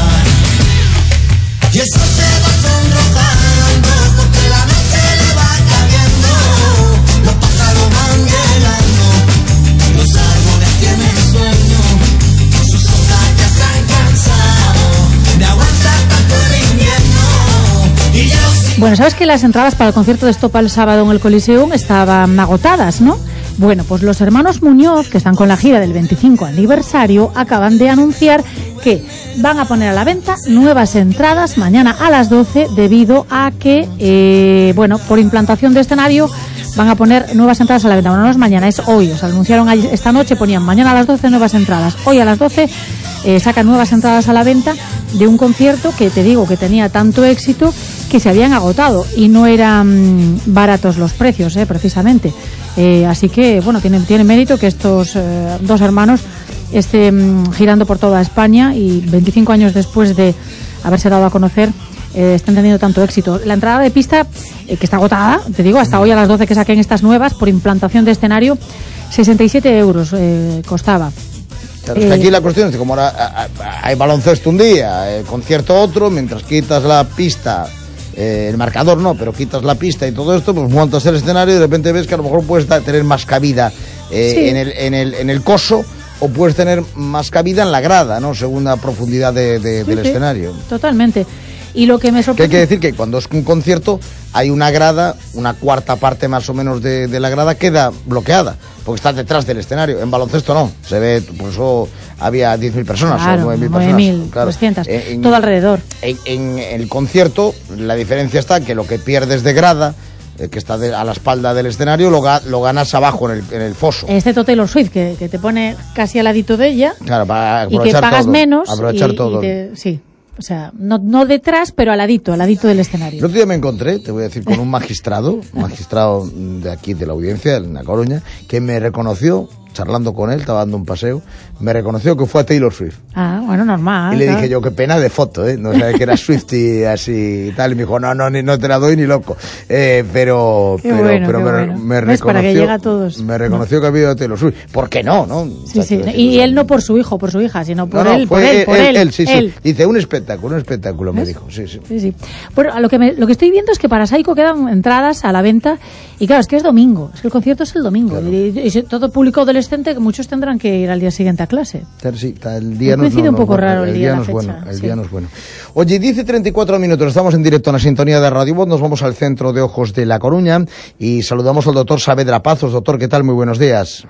Speaker 24: Y eso te va sonrojando porque la noche le va cayendo. Los pájaros van llegando, los árboles tienen sueño. Sus hojas ya se han cansado de aguantar tanto el invierno. Y yo sí.
Speaker 4: Bueno, ¿sabes que las entradas para el concierto de Estopa el sábado en el Coliseum estaban agotadas, no? Bueno, pues los hermanos Muñoz, que están con la gira del 25 aniversario, acaban de anunciar que van a poner a la venta nuevas entradas mañana a las 12 debido a que, por implantación de escenario van a poner nuevas entradas a la venta. Bueno, no es mañana, es hoy. O sea, anunciaron esta noche, ponían mañana a las 12 nuevas entradas. Hoy a las 12 sacan nuevas entradas a la venta de un concierto que te digo que tenía tanto éxito que se habían agotado y no eran baratos los precios, precisamente. Así que, bueno, tiene mérito que estos dos hermanos estén girando por toda España y 25 años después de haberse dado a conocer estén teniendo tanto éxito. La entrada de pista, que está agotada, te digo, hasta hoy a las 12 que saquen estas nuevas por implantación de escenario, 67 euros costaba.
Speaker 2: Claro, es que aquí la cuestión es que como ahora hay baloncesto un día, concierto otro, mientras quitas la pista, el marcador no, pero quitas la pista y todo esto, pues montas el escenario y de repente ves que a lo mejor puedes tener más cabida
Speaker 4: Sí.
Speaker 2: en el coso, o puedes tener más cabida en la grada, ¿no? Según la profundidad del escenario.
Speaker 4: Totalmente. Y lo que me
Speaker 2: Que hay
Speaker 4: sorprende...
Speaker 2: que decir que cuando es un concierto hay una grada, una cuarta parte más o menos de la grada queda bloqueada, porque está detrás del escenario. En baloncesto no, se ve, por eso había 10.000 personas,
Speaker 4: Claro,
Speaker 2: o 9.000 personas.
Speaker 4: 9.000,
Speaker 2: Claro.
Speaker 4: 200, todo alrededor.
Speaker 2: En el concierto la diferencia está que lo que pierdes de grada, que está a la espalda del escenario, lo ganas abajo en el foso.
Speaker 4: Excepto Taylor Swift, que te pone casi al ladito de ella,
Speaker 2: Claro, para
Speaker 4: y que
Speaker 2: aprovechar
Speaker 4: pagas
Speaker 2: todo,
Speaker 4: menos.
Speaker 2: aprovechar todo.
Speaker 4: Sí, o sea, no detrás, pero al ladito del escenario.
Speaker 2: El otro día me encontré, te voy a decir, con un magistrado de aquí, de la audiencia, en La Coruña, que me reconoció, charlando con él, estaba dando un paseo, me reconoció que fue a Taylor Swift.
Speaker 4: Ah, bueno, normal.
Speaker 2: Y le
Speaker 4: claro.
Speaker 2: dije yo, qué pena de foto, ¿eh? No sabía que era Swiftie así y tal. Y me dijo, no te la doy ni loco. Pero me
Speaker 4: ¿Ves? Para que llegue a todos.
Speaker 2: Me reconoció que había ido a Taylor Swift. ¿Por qué no?
Speaker 4: Sí, sí. Y él no por su hijo, por su hija, sino por él.
Speaker 2: Fue
Speaker 4: por él.
Speaker 2: Sí.
Speaker 4: Él.
Speaker 2: Dice, un espectáculo, me dijo. Sí.
Speaker 4: Sí. Bueno, lo que estoy viendo es que para Saiko quedan entradas a la venta. Y claro, es que es domingo. Es que el concierto es el domingo. Claro. Y todo público adolescente, que muchos tendrán que ir al día siguiente a clase.
Speaker 2: Sí, el día no
Speaker 4: coincide un poco raro el día,
Speaker 2: no es bueno. El día no es bueno. Oye, 10:34 minutos, estamos en directo en la sintonía de Radio Voz, nos vamos al Centro de Ojos de La Coruña y saludamos al doctor Saavedra Pazos. Doctor, ¿qué tal? Muy buenos días.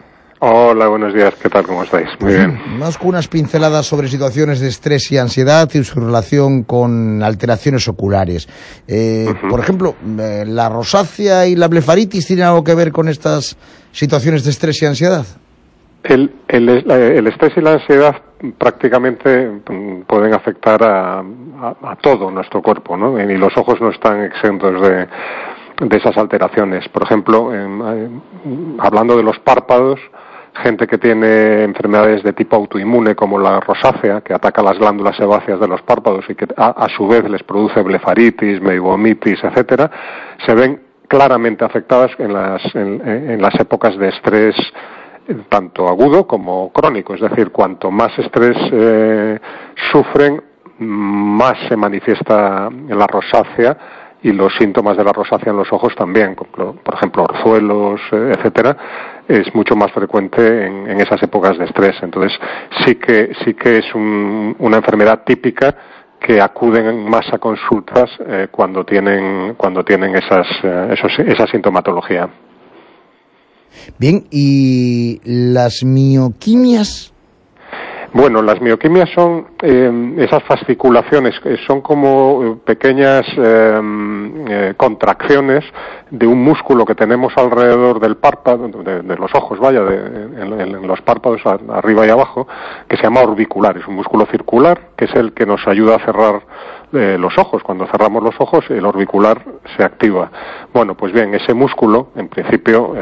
Speaker 3: Hola, buenos días, ¿qué tal? ¿Cómo estáis? Muy bien.
Speaker 2: Vamos con unas pinceladas sobre situaciones de estrés y ansiedad y su relación con alteraciones oculares. Por ejemplo, ¿la rosácea y la blefaritis tienen algo que ver con estas situaciones de estrés y ansiedad?
Speaker 3: El estrés y la ansiedad prácticamente pueden afectar a todo nuestro cuerpo, ¿no? Y los ojos no están exentos de esas alteraciones. Por ejemplo, hablando de los párpados, gente que tiene enfermedades de tipo autoinmune como la rosácea, que ataca las glándulas sebáceas de los párpados y que a su vez les produce blefaritis, meibomitis, etcétera, se ven claramente afectadas en las épocas de estrés tanto agudo como crónico. Es decir, cuanto más estrés sufren, más se manifiesta en la rosácea, y los síntomas de la rosácea en los ojos también, por ejemplo, orzuelos, etcétera, es mucho más frecuente en esas épocas de estrés. Entonces, sí que es una enfermedad típica que acuden más a consultas cuando tienen esa sintomatología.
Speaker 2: Bien, ¿y las mioquimias?
Speaker 3: Bueno, las mioquimias son esas fasciculaciones, son como pequeñas contracciones de un músculo que tenemos alrededor del párpado, de los ojos, en los párpados arriba y abajo, que se llama orbicular. Es un músculo circular que es el que nos ayuda a cerrar los ojos. Cuando cerramos los ojos, el orbicular se activa. Bueno, pues bien, ese músculo, en principio,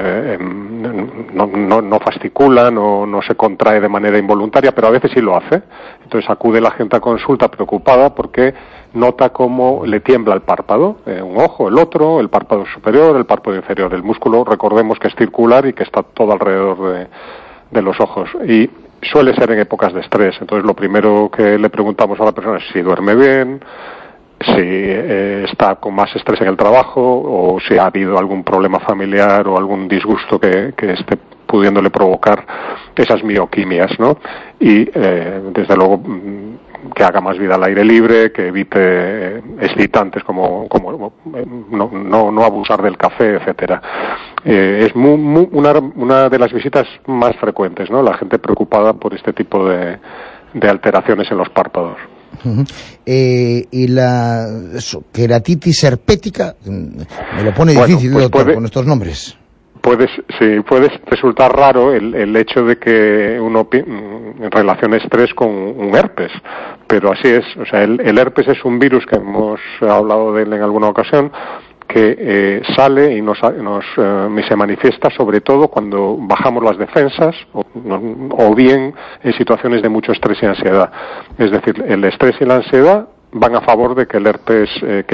Speaker 3: no fascicula, no se contrae de manera involuntaria, pero a veces sí lo hace. Entonces acude la gente a consulta preocupada porque nota cómo le tiembla el párpado, un ojo, el otro, el párpado superior, el párpado inferior. El músculo, recordemos que es circular y que está todo alrededor de los ojos. Y suele ser en épocas de estrés. Entonces lo primero que le preguntamos a la persona es si duerme bien, si está con más estrés en el trabajo o si ha habido algún problema familiar o algún disgusto que esté pudiéndole provocar esas mioquimias, ¿no? Y desde luego que haga más vida al aire libre, que evite excitantes como no abusar del café, etcétera. Es una de las visitas más frecuentes, ¿no? La gente preocupada por este tipo de alteraciones en los párpados.
Speaker 2: Y la queratitis herpética me lo pone difícil, pues doctor, con estos nombres.
Speaker 3: Puede resultar raro el hecho de que uno relacione estrés con un herpes, pero así es. O sea, el herpes es un virus que hemos hablado de él en alguna ocasión, que sale y se manifiesta sobre todo cuando bajamos las defensas o bien en situaciones de mucho estrés y ansiedad. Es decir, el estrés y la ansiedad van a favor de que el herpes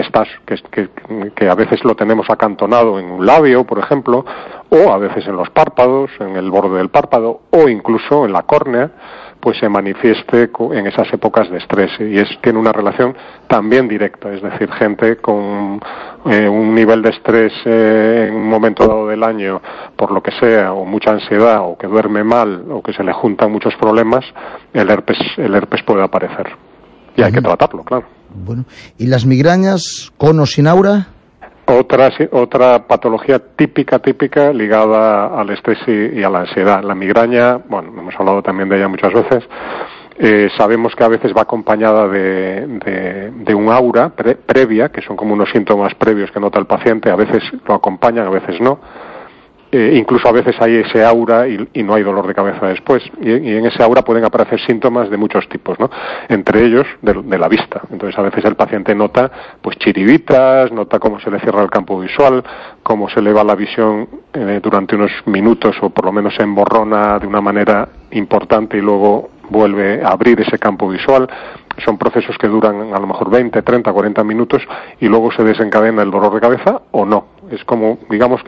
Speaker 3: que a veces lo tenemos acantonado en un labio, por ejemplo, o a veces en los párpados, en el borde del párpado, o incluso en la córnea, pues se manifieste en esas épocas de estrés. Y tiene una relación también directa, es decir, gente con un nivel de estrés en un momento dado del año, por lo que sea, o mucha ansiedad, o que duerme mal, o que se le juntan muchos problemas, el herpes puede aparecer. Y hay que tratarlo, claro.
Speaker 2: Bueno, ¿y las migrañas con o sin aura?
Speaker 3: Otra patología típica ligada al estrés y a la ansiedad. La migraña, bueno, hemos hablado también de ella muchas veces. Sabemos que a veces va acompañada de un aura previa, que son como unos síntomas previos que nota el paciente. A veces lo acompañan, a veces no. Incluso a veces hay ese aura y no hay dolor de cabeza después, y en ese aura pueden aparecer síntomas de muchos tipos, ¿no? Entre ellos de la vista. Entonces a veces el paciente nota pues chiribitas, nota cómo se le cierra el campo visual, cómo se le va la visión durante unos minutos, o por lo menos se emborrona de una manera importante y luego vuelve a abrir ese campo visual. Son procesos que duran a lo mejor 20, 30, 40 minutos y luego se desencadena el dolor de cabeza o no. Es como, digamos,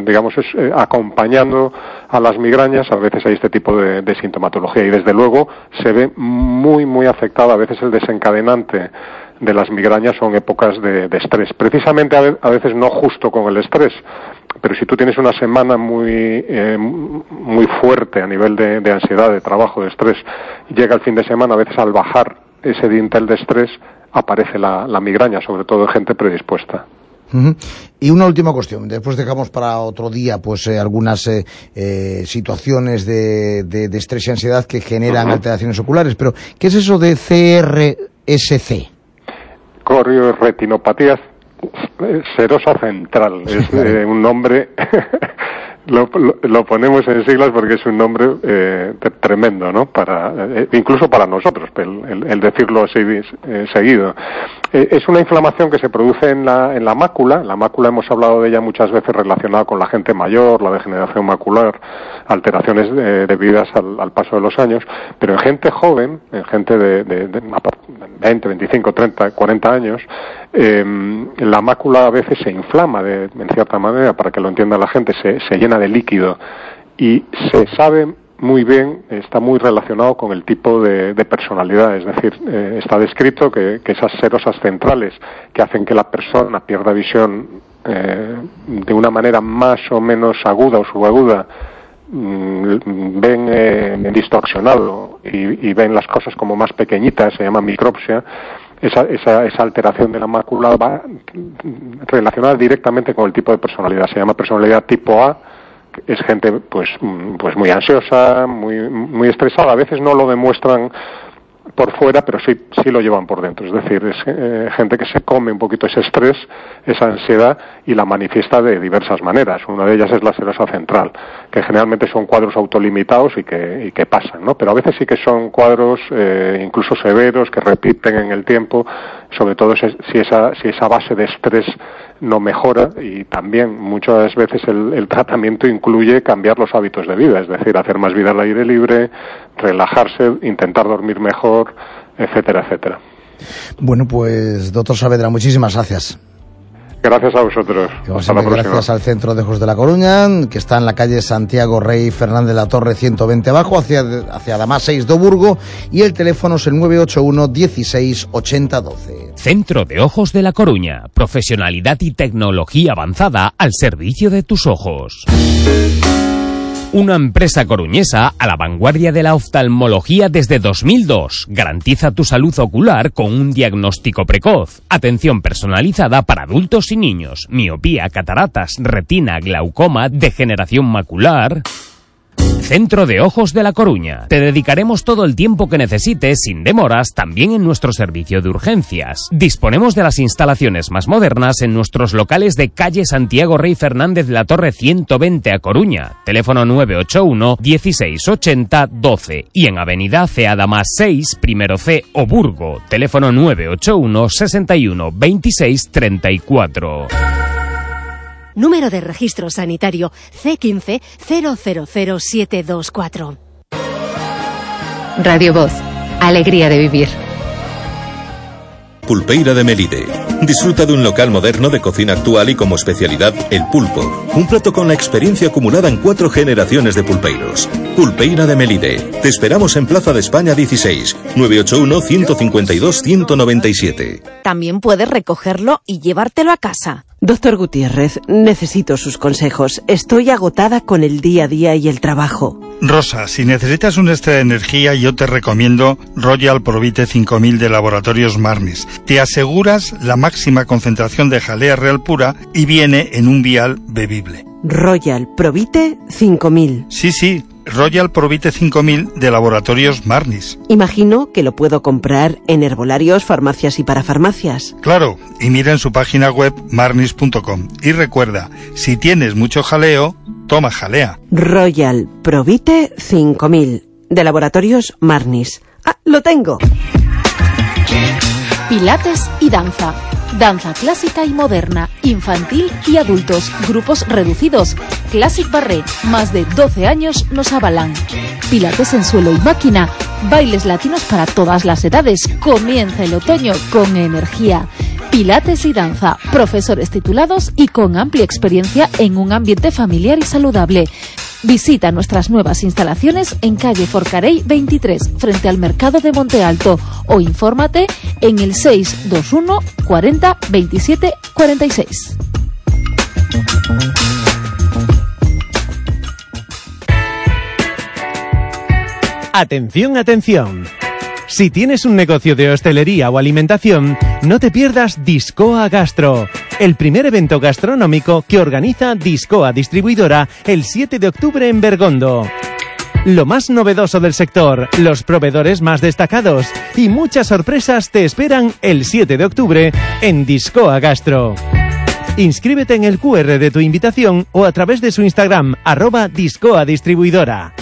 Speaker 3: acompañando a las migrañas, a veces hay este tipo de sintomatología y desde luego se ve muy, muy afectada. A veces el desencadenante de las migrañas son épocas de estrés. Precisamente a veces no justo con el estrés, pero si tú tienes una semana muy fuerte a nivel de ansiedad, de trabajo, de estrés, llega el fin de semana, a veces al bajar ese dintel de estrés aparece la migraña, sobre todo en gente predispuesta.
Speaker 2: Y una última cuestión, después dejamos para otro día pues algunas situaciones de estrés y ansiedad que generan alteraciones oculares, pero ¿qué es eso de CRSC?
Speaker 3: Corioretinopatía serosa central, es un nombre... Lo ponemos en siglas porque es un nombre tremendo, ¿no? Incluso para nosotros, el decirlo así seguido. Es una inflamación que se produce en la mácula. La mácula hemos hablado de ella muchas veces relacionada con la gente mayor, la degeneración macular, alteraciones debidas al paso de los años, pero en gente joven, en gente de 20, 25, 30, 40 años, la mácula a veces se inflama en cierta manera, para que lo entienda la gente, se llena de líquido, y se sabe muy bien, está muy relacionado con el tipo de personalidad, es decir, está descrito que esas serosas centrales que hacen que la persona pierda visión de una manera más o menos aguda o subaguda, ven distorsionado y ven las cosas como más pequeñitas, se llama micropsia. Esa alteración de la mácula va relacionada directamente con el tipo de personalidad. Se llama personalidad tipo A. Es gente pues muy ansiosa, muy estresada. A veces no lo demuestran por fuera, pero sí lo llevan por dentro. Es decir, es gente que se come un poquito ese estrés, esa ansiedad, y la manifiesta de diversas maneras. Una de ellas es la serosa central, que generalmente son cuadros autolimitados y que pasan, ¿no? Pero a veces sí que son cuadros incluso severos, que repiten en el tiempo, sobre todo si esa base de estrés no mejora, y también muchas veces el tratamiento incluye cambiar los hábitos de vida, es decir, hacer más vida al aire libre, relajarse, intentar dormir mejor, etcétera, etcétera.
Speaker 2: Bueno, pues doctor Saavedra, muchísimas gracias.
Speaker 3: Gracias a vosotros. Hasta la próxima.
Speaker 2: Gracias al Centro de Ojos de La Coruña, que está en la calle Santiago Rey Fernández de la Torre 120 abajo, hacia Damas 6 do Burgo, y el teléfono es el 981 16 80 12.
Speaker 5: Centro de Ojos de La Coruña. Profesionalidad y tecnología avanzada al servicio de tus ojos. Una empresa coruñesa a la vanguardia de la oftalmología desde 2002. Garantiza tu salud ocular con un diagnóstico precoz. Atención personalizada para adultos y niños. Miopía, cataratas, retina, glaucoma, degeneración macular. Centro de Ojos de La Coruña. Te dedicaremos todo el tiempo que necesites, sin demoras, también en nuestro servicio de urgencias. Disponemos de las instalaciones más modernas en nuestros locales de calle Santiago Rey Fernández de la Torre 120 a Coruña. Teléfono 981 16 80 12. Y en Avenida Ceada más 6, primero C, o Burgo. Teléfono 981 61 26 34.
Speaker 1: Número de registro sanitario C15 000724.
Speaker 7: Radio Voz. Alegría de vivir.
Speaker 8: Pulpeira de Melide. Disfruta de un local moderno de cocina actual y como especialidad el pulpo. Un plato con la experiencia acumulada en 4 generaciones de pulpeiros. Pulpeira de Melide. Te esperamos en Plaza de España 16, 981 152 197.
Speaker 9: También puedes recogerlo y llevártelo a casa.
Speaker 6: Doctor Gutiérrez, necesito sus consejos. Estoy agotada con el día a día y el trabajo.
Speaker 23: Rosa, si necesitas un extra de energía, yo te recomiendo Royal Provite 5000 de Laboratorios Marnis. Te aseguras la máxima concentración de jalea real pura y viene en un vial bebible.
Speaker 6: Royal Provite 5000.
Speaker 23: Sí, Royal Provite 5000 de Laboratorios Marnis.
Speaker 6: Imagino que lo puedo comprar en herbolarios, farmacias y parafarmacias.
Speaker 23: Claro, y mira en su página web marnis.com. Y recuerda, si tienes mucho jaleo, toma jalea.
Speaker 6: Royal Provite 5000 de Laboratorios Marnis. ¡Ah, lo tengo!
Speaker 14: Pilates y danza. Danza clásica y moderna, infantil y adultos, grupos reducidos. Classic Barré, más de 12 años nos avalan. Pilates en suelo y máquina, bailes latinos para todas las edades. Comienza el otoño con energía. Pilates y danza, profesores titulados y con amplia experiencia en un ambiente familiar y saludable. Visita nuestras nuevas instalaciones en calle Forcarey 23, frente al Mercado de Monte Alto, o infórmate en el 621 40 27 46.
Speaker 25: Atención, atención. Si tienes un negocio de hostelería o alimentación, no te pierdas Discoa Gastro, el primer evento gastronómico que organiza Discoa Distribuidora el 7 de octubre en Bergondo. Lo más novedoso del sector, los proveedores más destacados y muchas sorpresas te esperan el 7 de octubre en Discoa Gastro. Inscríbete en el QR de tu invitación o a través de su Instagram, @Discoa Distribuidora.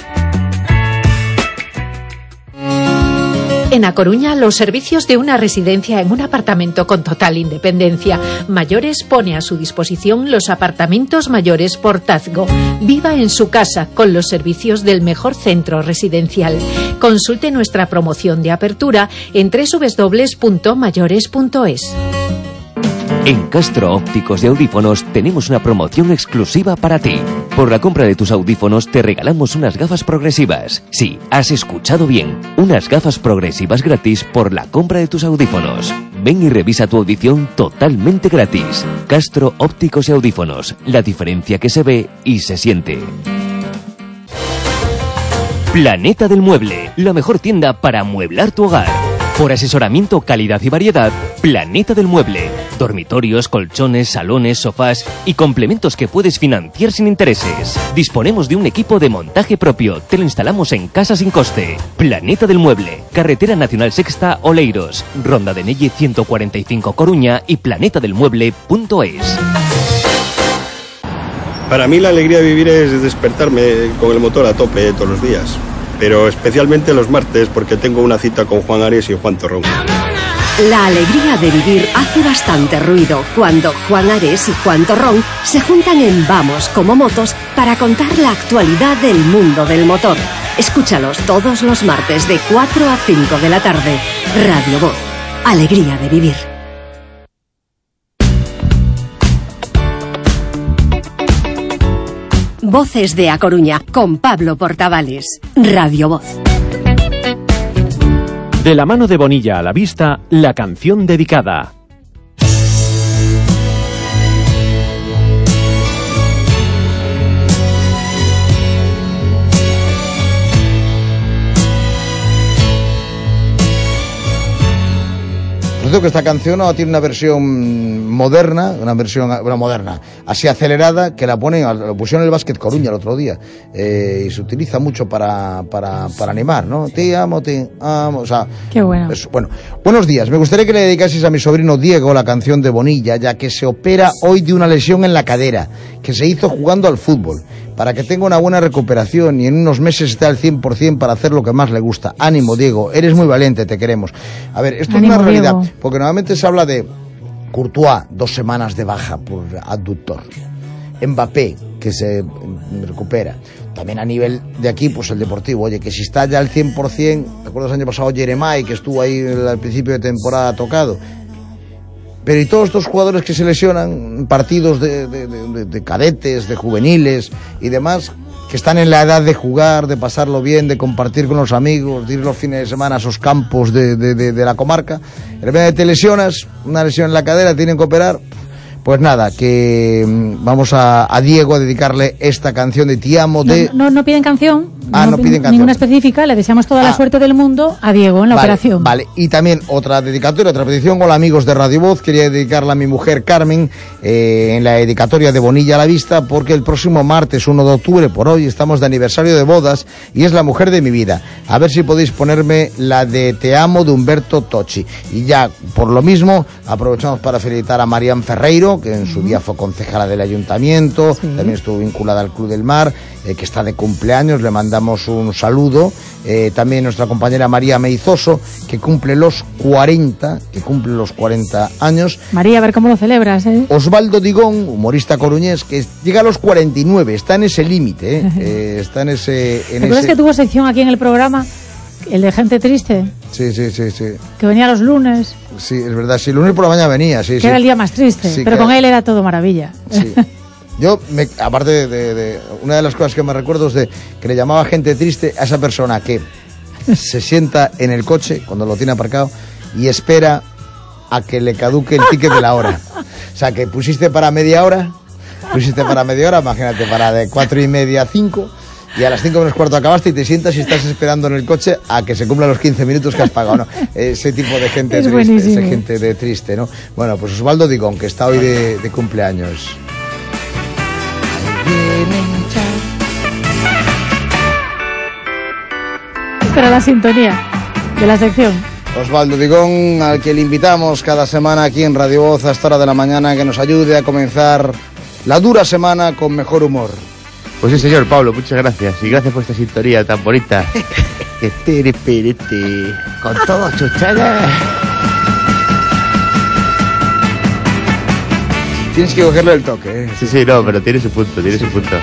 Speaker 7: En A Coruña, los servicios de una residencia en un apartamento con total independencia. Mayores pone a su disposición los apartamentos mayores Portazgo. Viva en su casa con los servicios del mejor centro residencial. Consulte nuestra promoción de apertura en www.mayores.es.
Speaker 10: En Castro Ópticos de Audífonos tenemos una promoción exclusiva para ti. Por la compra de tus audífonos te regalamos unas gafas progresivas. Sí, has escuchado bien. Unas gafas progresivas gratis por la compra de tus audífonos. Ven y revisa tu audición totalmente gratis. Castro Ópticos y Audífonos. La diferencia que se ve y se siente. Planeta del Mueble. La mejor tienda para amueblar tu hogar. Por asesoramiento, calidad y variedad, Planeta del Mueble. Dormitorios, colchones, salones, sofás y complementos que puedes financiar sin intereses. Disponemos de un equipo de montaje propio. Te lo instalamos en casa sin coste. Planeta del Mueble. Carretera Nacional Sexta, Oleiros. Ronda de Nelle 145 Coruña y planetadelmueble.es.
Speaker 11: Para mí la alegría de vivir es despertarme con el motor a tope todos los días. Pero especialmente los martes porque tengo una cita con Juan Ares y Juan Torrón.
Speaker 1: La alegría de vivir hace bastante ruido cuando Juan Ares y Juan Torrón se juntan en Vamos como Motos para contar la actualidad del mundo del motor. Escúchalos todos los martes de 4 a 5 de la tarde. Radio Voz. Alegría de vivir. Voces de A Coruña con Pablo Portavales. Radio Voz.
Speaker 25: De la mano de Bonilla a la vista, la canción dedicada.
Speaker 2: Que esta canción no tiene una versión moderna, así acelerada, que lo pusieron en el Básquet Coruña el otro día, y se utiliza mucho para animar, ¿no? Te amo, o sea...
Speaker 4: Qué bueno.
Speaker 2: Bueno, buenos días. Me gustaría que le dedicases a mi sobrino Diego la canción de Bonilla, ya que se opera hoy de una lesión en la cadera, que se hizo jugando al fútbol, para que tenga una buena recuperación y en unos meses esté al 100% para hacer lo que más le gusta. Ánimo, Diego, eres muy valiente, te queremos. A ver, esto
Speaker 4: Ánimo,
Speaker 2: es una realidad,
Speaker 4: Diego.
Speaker 2: porque normalmente se habla de Courtois, 2 semanas de baja por abductor. Mbappé, que se recupera. También a nivel de aquí, pues el Deportivo, oye, que si está ya al 100%, ¿recuerdas el año pasado Jeremai, que estuvo ahí al principio de temporada tocado? Pero y todos estos jugadores que se lesionan en partidos de cadetes, de juveniles y demás, que están en la edad de jugar, de pasarlo bien, de compartir con los amigos, de ir los fines de semana a esos campos de la comarca, de repente te lesionas, una lesión en la cadera, tienen que operar. Pues nada, que vamos a Diego a dedicarle esta canción de Te amo de...
Speaker 4: No piden canción.
Speaker 2: No piden canción.
Speaker 4: Ninguna específica, le deseamos toda la suerte del mundo a Diego en la operación.
Speaker 2: Vale, y también otra dedicatoria, otra petición. Hola amigos de Radio Voz, quería dedicarla a mi mujer Carmen en la dedicatoria de Bonilla a la vista, porque el próximo martes 1 de octubre, por hoy, estamos de aniversario de bodas y es la mujer de mi vida. A ver si podéis ponerme la de Te amo de Humberto Tocci. Y ya, por lo mismo, aprovechamos para felicitar a Marian Ferreiro, que en su día fue concejala del ayuntamiento, también estuvo vinculada al Club del Mar, que está de cumpleaños, le mandamos un saludo. También nuestra compañera María Meizoso, que cumple los 40 años.
Speaker 4: María, a ver cómo lo celebras, ¿eh?
Speaker 2: Osvaldo Digón, humorista coruñés, que llega a los 49, está en ese límite, está en ese...
Speaker 4: ¿Te acuerdas que tuvo sección aquí en el programa? El de Gente Triste.
Speaker 2: Sí.
Speaker 4: Que venía los lunes.
Speaker 2: Sí, es verdad, sí, el lunes por la mañana venía, sí.
Speaker 4: Que era el día más triste,
Speaker 2: sí,
Speaker 4: pero con él era todo maravilla.
Speaker 2: Sí. Yo, aparte de una de las cosas que me recuerdo es de que le llamaba Gente Triste a esa persona que se sienta en el coche cuando lo tiene aparcado y espera a que le caduque el ticket de la hora. O sea, que pusiste para media hora, imagínate, para de 4:30 a 5, y a las 5 menos cuarto acabaste y te sientas y estás esperando en el coche a que se cumplan los 15 minutos que has pagado, ¿no? Ese tipo de gente
Speaker 4: es
Speaker 2: triste,
Speaker 4: buenísimo.
Speaker 2: esa gente de triste, ¿no? Bueno, pues Osvaldo Digón, que está hoy de cumpleaños.
Speaker 4: Esta era la sintonía de la sección.
Speaker 2: Osvaldo Digón, al que le invitamos cada semana aquí en Radio Voz a esta hora de la mañana, que nos ayude a comenzar la dura semana con mejor humor.
Speaker 12: Pues sí, señor Pablo, muchas gracias. Y gracias por esta sintonía tan bonita. Que terepérete, con todo chuchada.
Speaker 2: Tienes que cogerle el toque, ¿eh?
Speaker 12: Sí, sí, no, pero tiene su punto, tiene su punto.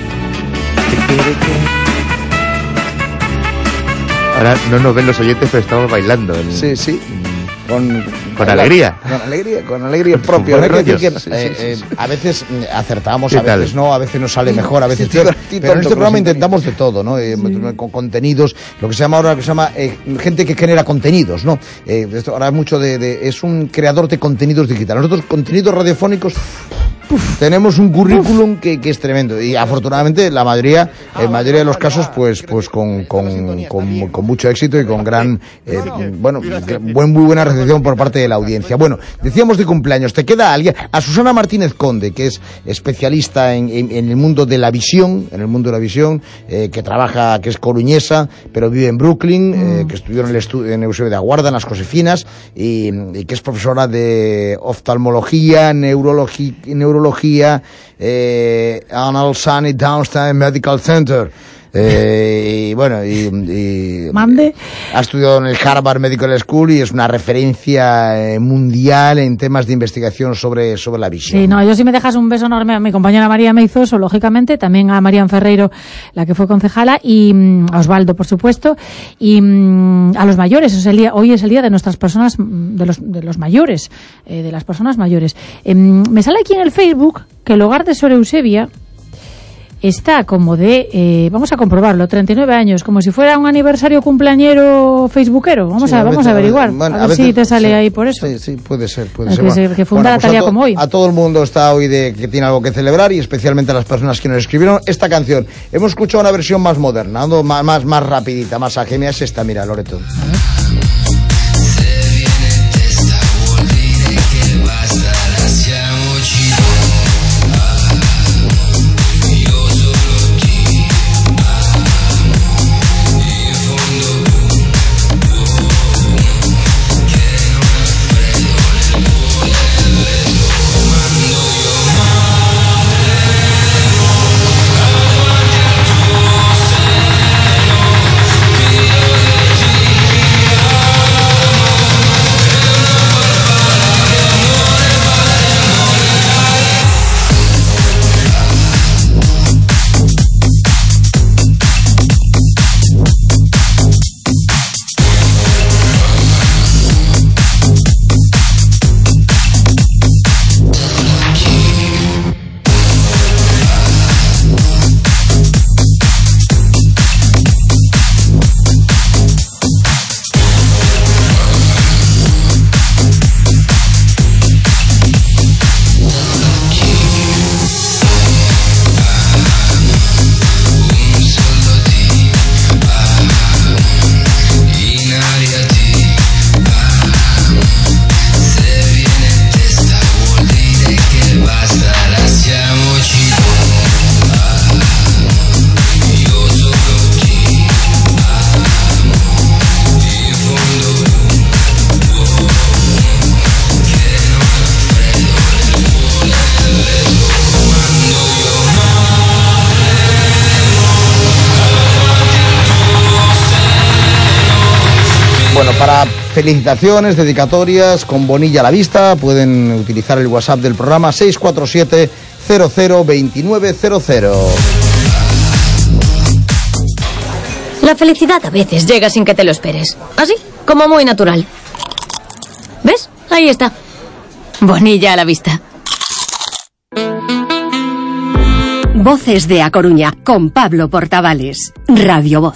Speaker 12: Ahora no nos ven los oyentes, pero estamos bailando.
Speaker 2: Sí, sí.
Speaker 12: Con alegría.
Speaker 2: Con alegría propia. No hay que decir que a veces acertamos, a veces no, a veces nos sale mejor, a veces peor. Pero en este programa intentamos de todo, ¿no? Con contenidos, lo que se llama ahora, gente que genera contenidos, ¿no? Esto ahora mucho es un creador de contenidos digitales. Nosotros, contenidos radiofónicos, tenemos un currículum que es tremendo, y afortunadamente en mayoría de los casos pues con mucho éxito y con gran muy buena recepción por parte de la audiencia. Bueno, decíamos de cumpleaños, ¿te queda alguien? A Susana Martínez Conde, que es especialista en el mundo de la visión, que trabaja, que es coruñesa, pero vive en Brooklyn, que estudió en el Eusebio de Aguarda, en las Josefines, y que es profesora de oftalmología, neurología en el Sunny Downtown Medical Center. Y
Speaker 4: Mande.
Speaker 2: Ha estudiado en el Harvard Medical School y es una referencia mundial en temas de investigación sobre la visión.
Speaker 4: Sí, no, yo sí me dejas un beso enorme a mi compañera María Meizoso, lógicamente, también a Marian Ferreiro, la que fue concejala, y a Osvaldo, por supuesto, y a los mayores. Hoy es el día de nuestras personas, de los mayores, de las personas mayores. Me sale aquí en el Facebook que el hogar de Sor Eusebia está como vamos a comprobarlo, 39 años, como si fuera un aniversario cumpleañero facebookero. Vamos a averiguar, a ver si te sale ahí por eso.
Speaker 2: Sí, puede ser.
Speaker 4: Que fundara tal día como hoy.
Speaker 2: A todo el mundo está hoy que tiene algo que celebrar, y especialmente a las personas que nos escribieron esta canción. Hemos escuchado una versión más moderna, ¿no? más rapidita, más ajena. Es esta, mira, Loreto. Para felicitaciones, dedicatorias, con bonilla a la vista, pueden utilizar el WhatsApp del programa 647 002900.
Speaker 18: La felicidad a veces llega sin que te lo esperes. Así, como muy natural. ¿Ves? Ahí está. Bonilla a la vista.
Speaker 1: Voces de A Coruña, con Pablo Portavales. Radio Voz.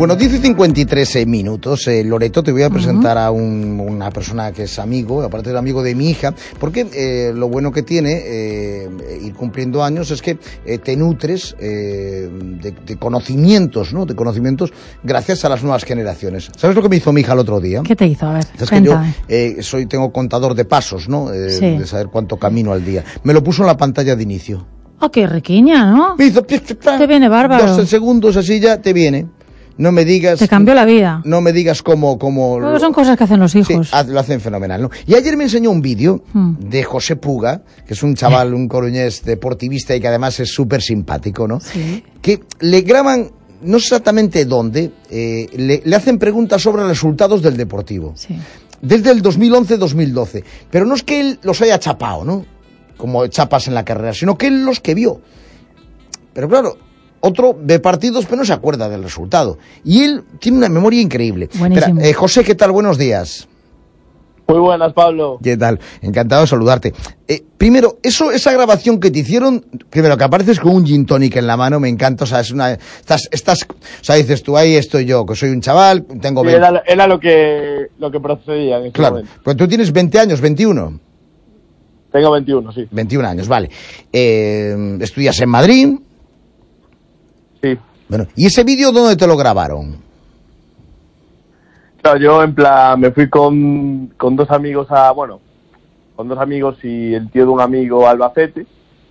Speaker 2: Bueno, 10:53 minutos. Loreto, te voy a presentar a una persona que es amigo, aparte de amigo de mi hija, porque lo bueno que tiene ir cumpliendo años es que te nutres de conocimientos, ¿no? De conocimientos gracias a las nuevas generaciones. ¿Sabes lo que me hizo mi hija el otro día?
Speaker 4: ¿Qué te hizo? A ver,
Speaker 2: es que yo tengo contador de pasos, ¿no?
Speaker 4: Sí.
Speaker 2: De saber cuánto camino al día. Me lo puso en la pantalla de inicio.
Speaker 4: Oh, qué riquiña, ¿no?
Speaker 2: Me hizo...
Speaker 4: Te viene bárbaro.
Speaker 2: 12 segundos así ya te viene. No me digas...
Speaker 4: Te cambió la vida.
Speaker 2: No me digas cómo...
Speaker 4: Bueno, son cosas que hacen los hijos.
Speaker 2: Sí, lo hacen fenomenal, ¿no? Y ayer me enseñó un vídeo de José Puga, que es un chaval, un coruñés deportivista y que además es súper simpático, ¿no?
Speaker 4: Sí.
Speaker 2: Que le graban, no sé exactamente dónde, le hacen preguntas sobre resultados del Deportivo.
Speaker 4: Sí.
Speaker 2: Desde el 2011-2012. Pero no es que él los haya chapado, ¿no? Como chapas en la carrera, sino que él los que vio. Pero claro, otro ve partidos pero no se acuerda del resultado. Y él tiene una memoria increíble.
Speaker 4: Buenísimo.
Speaker 2: Espera, José, ¿qué tal? Buenos días.
Speaker 13: Muy buenas, Pablo.
Speaker 2: ¿Qué tal? Encantado de saludarte. Primero, esa grabación que te hicieron, primero que apareces con un gin tonic en la mano, me encanta, o sea, o sea, dices tú, ahí estoy yo, que soy un chaval, tengo 20...
Speaker 13: Era lo que procedía en ese momento.
Speaker 2: Pues tú tienes 20 años, 21.
Speaker 13: Tengo 21, sí.
Speaker 2: 21 años, vale. ¿Estudias en Madrid?
Speaker 13: Sí.
Speaker 2: Bueno, ¿y ese vídeo dónde te lo grabaron?
Speaker 13: Claro, yo en plan me fui con dos amigos con dos amigos y el tío de un amigo a Albacete.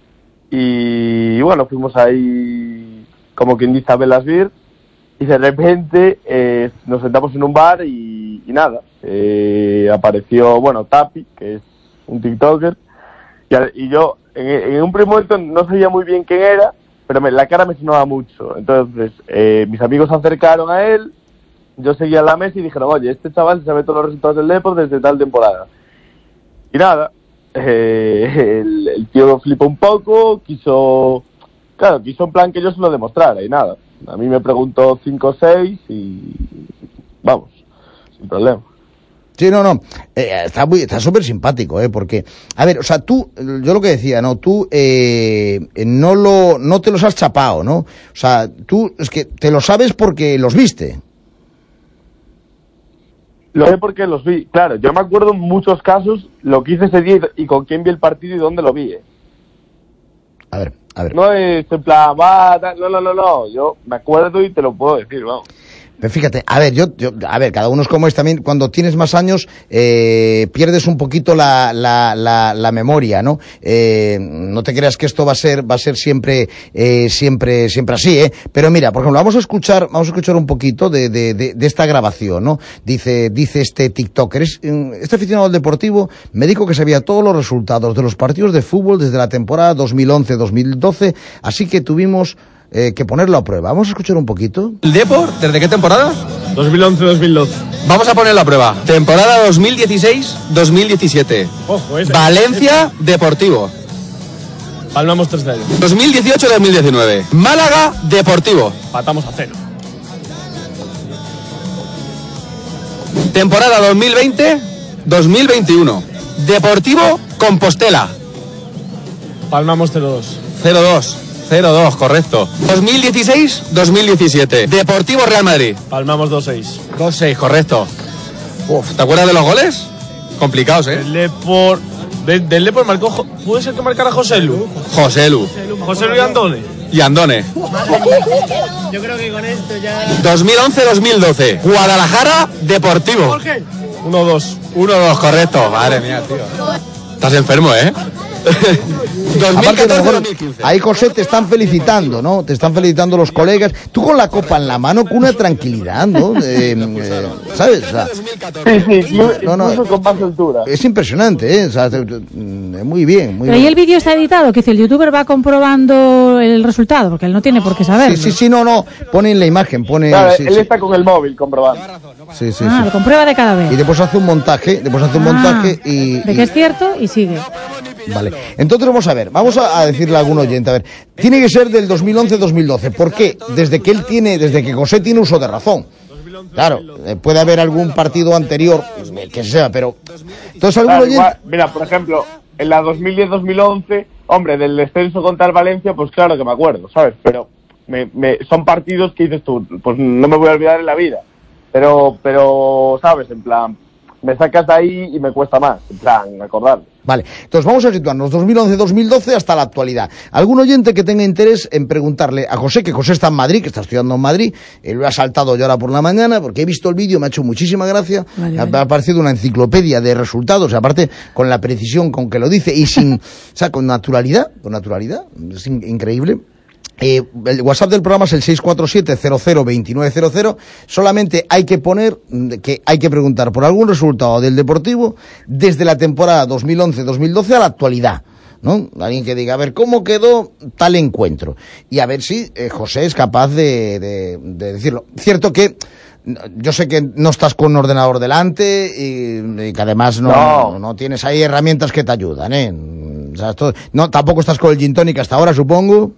Speaker 13: Y bueno, fuimos ahí como quien dice a Belasbir. Y de repente nos sentamos en un bar y nada. Apareció, Tapi, que es un TikToker. Y yo en un primer momento no sabía muy bien quién era, pero la cara me sonaba mucho. Entonces mis amigos se acercaron a él, yo seguía en la mesa y dijeron, oye, este chaval se sabe todos los resultados del Depor desde tal temporada. Y nada, el tío flipó un poco, quiso en plan que yo se lo demostrara y nada. A mí me preguntó 5 o 6 y vamos, sin problema.
Speaker 2: Sí, no, está súper simpático, porque, a ver, o sea, tú, yo lo que decía, ¿no? Tú no te los has chapado, ¿no? O sea, tú es que te lo sabes porque los viste.
Speaker 13: Lo sé porque los vi, claro, yo me acuerdo en muchos casos lo que hice ese día y con quién vi el partido y dónde lo vi.
Speaker 2: A ver.
Speaker 13: No es en plan, no, yo me acuerdo y te lo puedo decir, vamos.
Speaker 2: Pero fíjate, a ver, cada uno es como es también, cuando tienes más años, pierdes un poquito la memoria, ¿no? No te creas que esto va a ser siempre así, ¿eh? Pero mira, por ejemplo, vamos a escuchar un poquito de esta grabación, ¿no? Dice este TikToker, este aficionado al Deportivo me dijo que sabía todos los resultados de los partidos de fútbol desde la temporada 2011-2012, así que tuvimos que ponerlo a prueba. Vamos a escuchar un poquito.
Speaker 15: ¿El Depor? ¿Desde qué temporada?
Speaker 13: 2011-2012.
Speaker 15: Vamos a ponerlo a prueba. Temporada 2016-2017.
Speaker 13: Ojo, ese.
Speaker 15: Valencia Deportivo.
Speaker 13: Palmamos 3-0.
Speaker 15: 2018-2019. Málaga Deportivo.
Speaker 13: Patamos a 0.
Speaker 15: Temporada 2020-2021. Deportivo Compostela.
Speaker 13: Palmamos 0-2.
Speaker 15: 0-2, correcto. 2016-2017. Deportivo Real Madrid.
Speaker 13: Palmamos 2-6.
Speaker 15: 2-6, correcto. Uf, ¿te acuerdas de los goles? Complicados, ¿eh?
Speaker 13: Del Depor marcó... ¿Puede ser que marcara José Lu y Andone.
Speaker 15: Yo creo que con esto ya... 2011-2012. Guadalajara Deportivo.
Speaker 13: 1-2.
Speaker 15: 1-2, correcto. Madre mía, tío. Estás enfermo, ¿eh?
Speaker 2: 2014-2015. Ahí, José, te están felicitando, ¿no? Te están felicitando los colegas. Tú con la copa en la mano, con una tranquilidad, ¿no? ¿Sabes? O sea,
Speaker 13: incluso con más altura.
Speaker 2: Es impresionante, ¿eh? O sea, muy bien.
Speaker 4: Pero ahí el vídeo está editado, que dice, el youtuber va comprobando el resultado, porque él no tiene por qué saberlo.
Speaker 2: Sí, no. Pone en la imagen,
Speaker 13: Claro, él está con el móvil comprobando.
Speaker 2: Sí.
Speaker 4: Lo comprueba de cada vez.
Speaker 2: Y después hace un montaje, y...
Speaker 4: De que es cierto y sigue.
Speaker 2: Vale, entonces vamos a decirle a algún oyente, a ver, tiene que ser del 2011-2012, ¿por qué? Desde que José tiene uso de razón. Claro, puede haber algún partido anterior, que sea, pero... Entonces algún oyente...
Speaker 13: Igual, mira, por ejemplo, en la 2010-2011, hombre, del descenso contra el Valencia, pues claro que me acuerdo, ¿sabes? Pero son partidos que dices tú, pues no me voy a olvidar en la vida. Pero, ¿sabes? En plan, me sacas de ahí y me cuesta más, en plan, acordar.
Speaker 2: Vale, entonces vamos a situarnos 2011-2012 hasta la actualidad. ¿Algún oyente que tenga interés en preguntarle a José, que José está en Madrid, que está estudiando en Madrid, lo he saltado yo ahora por la mañana, porque he visto el vídeo, me ha hecho muchísima gracia, me ha parecido una enciclopedia de resultados, aparte con la precisión con que lo dice, y sin, o sea, con naturalidad, es increíble. El WhatsApp del programa es el 647-002900. Solamente hay que poner que hay que preguntar por algún resultado del Deportivo desde la temporada 2011-2012 a la actualidad, ¿no? Alguien que diga, a ver, ¿cómo quedó tal encuentro? Y a ver si José es capaz de decirlo. Cierto que yo sé que no estás con un ordenador delante y que además no tienes ahí herramientas que te ayudan, ¿eh? O sea, tampoco estás con el gin tonic hasta ahora, supongo.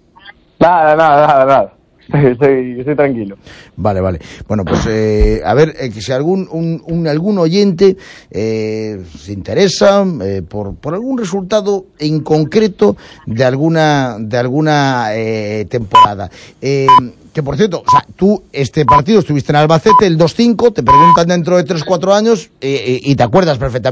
Speaker 13: Nada. Estoy tranquilo.
Speaker 2: Vale. Bueno, pues a ver, que si algún oyente se interesa por algún resultado en concreto de alguna temporada. Que por cierto, o sea, tú este partido estuviste en Albacete, el 2-5, te preguntan dentro de 3-4 años y te acuerdas perfectamente.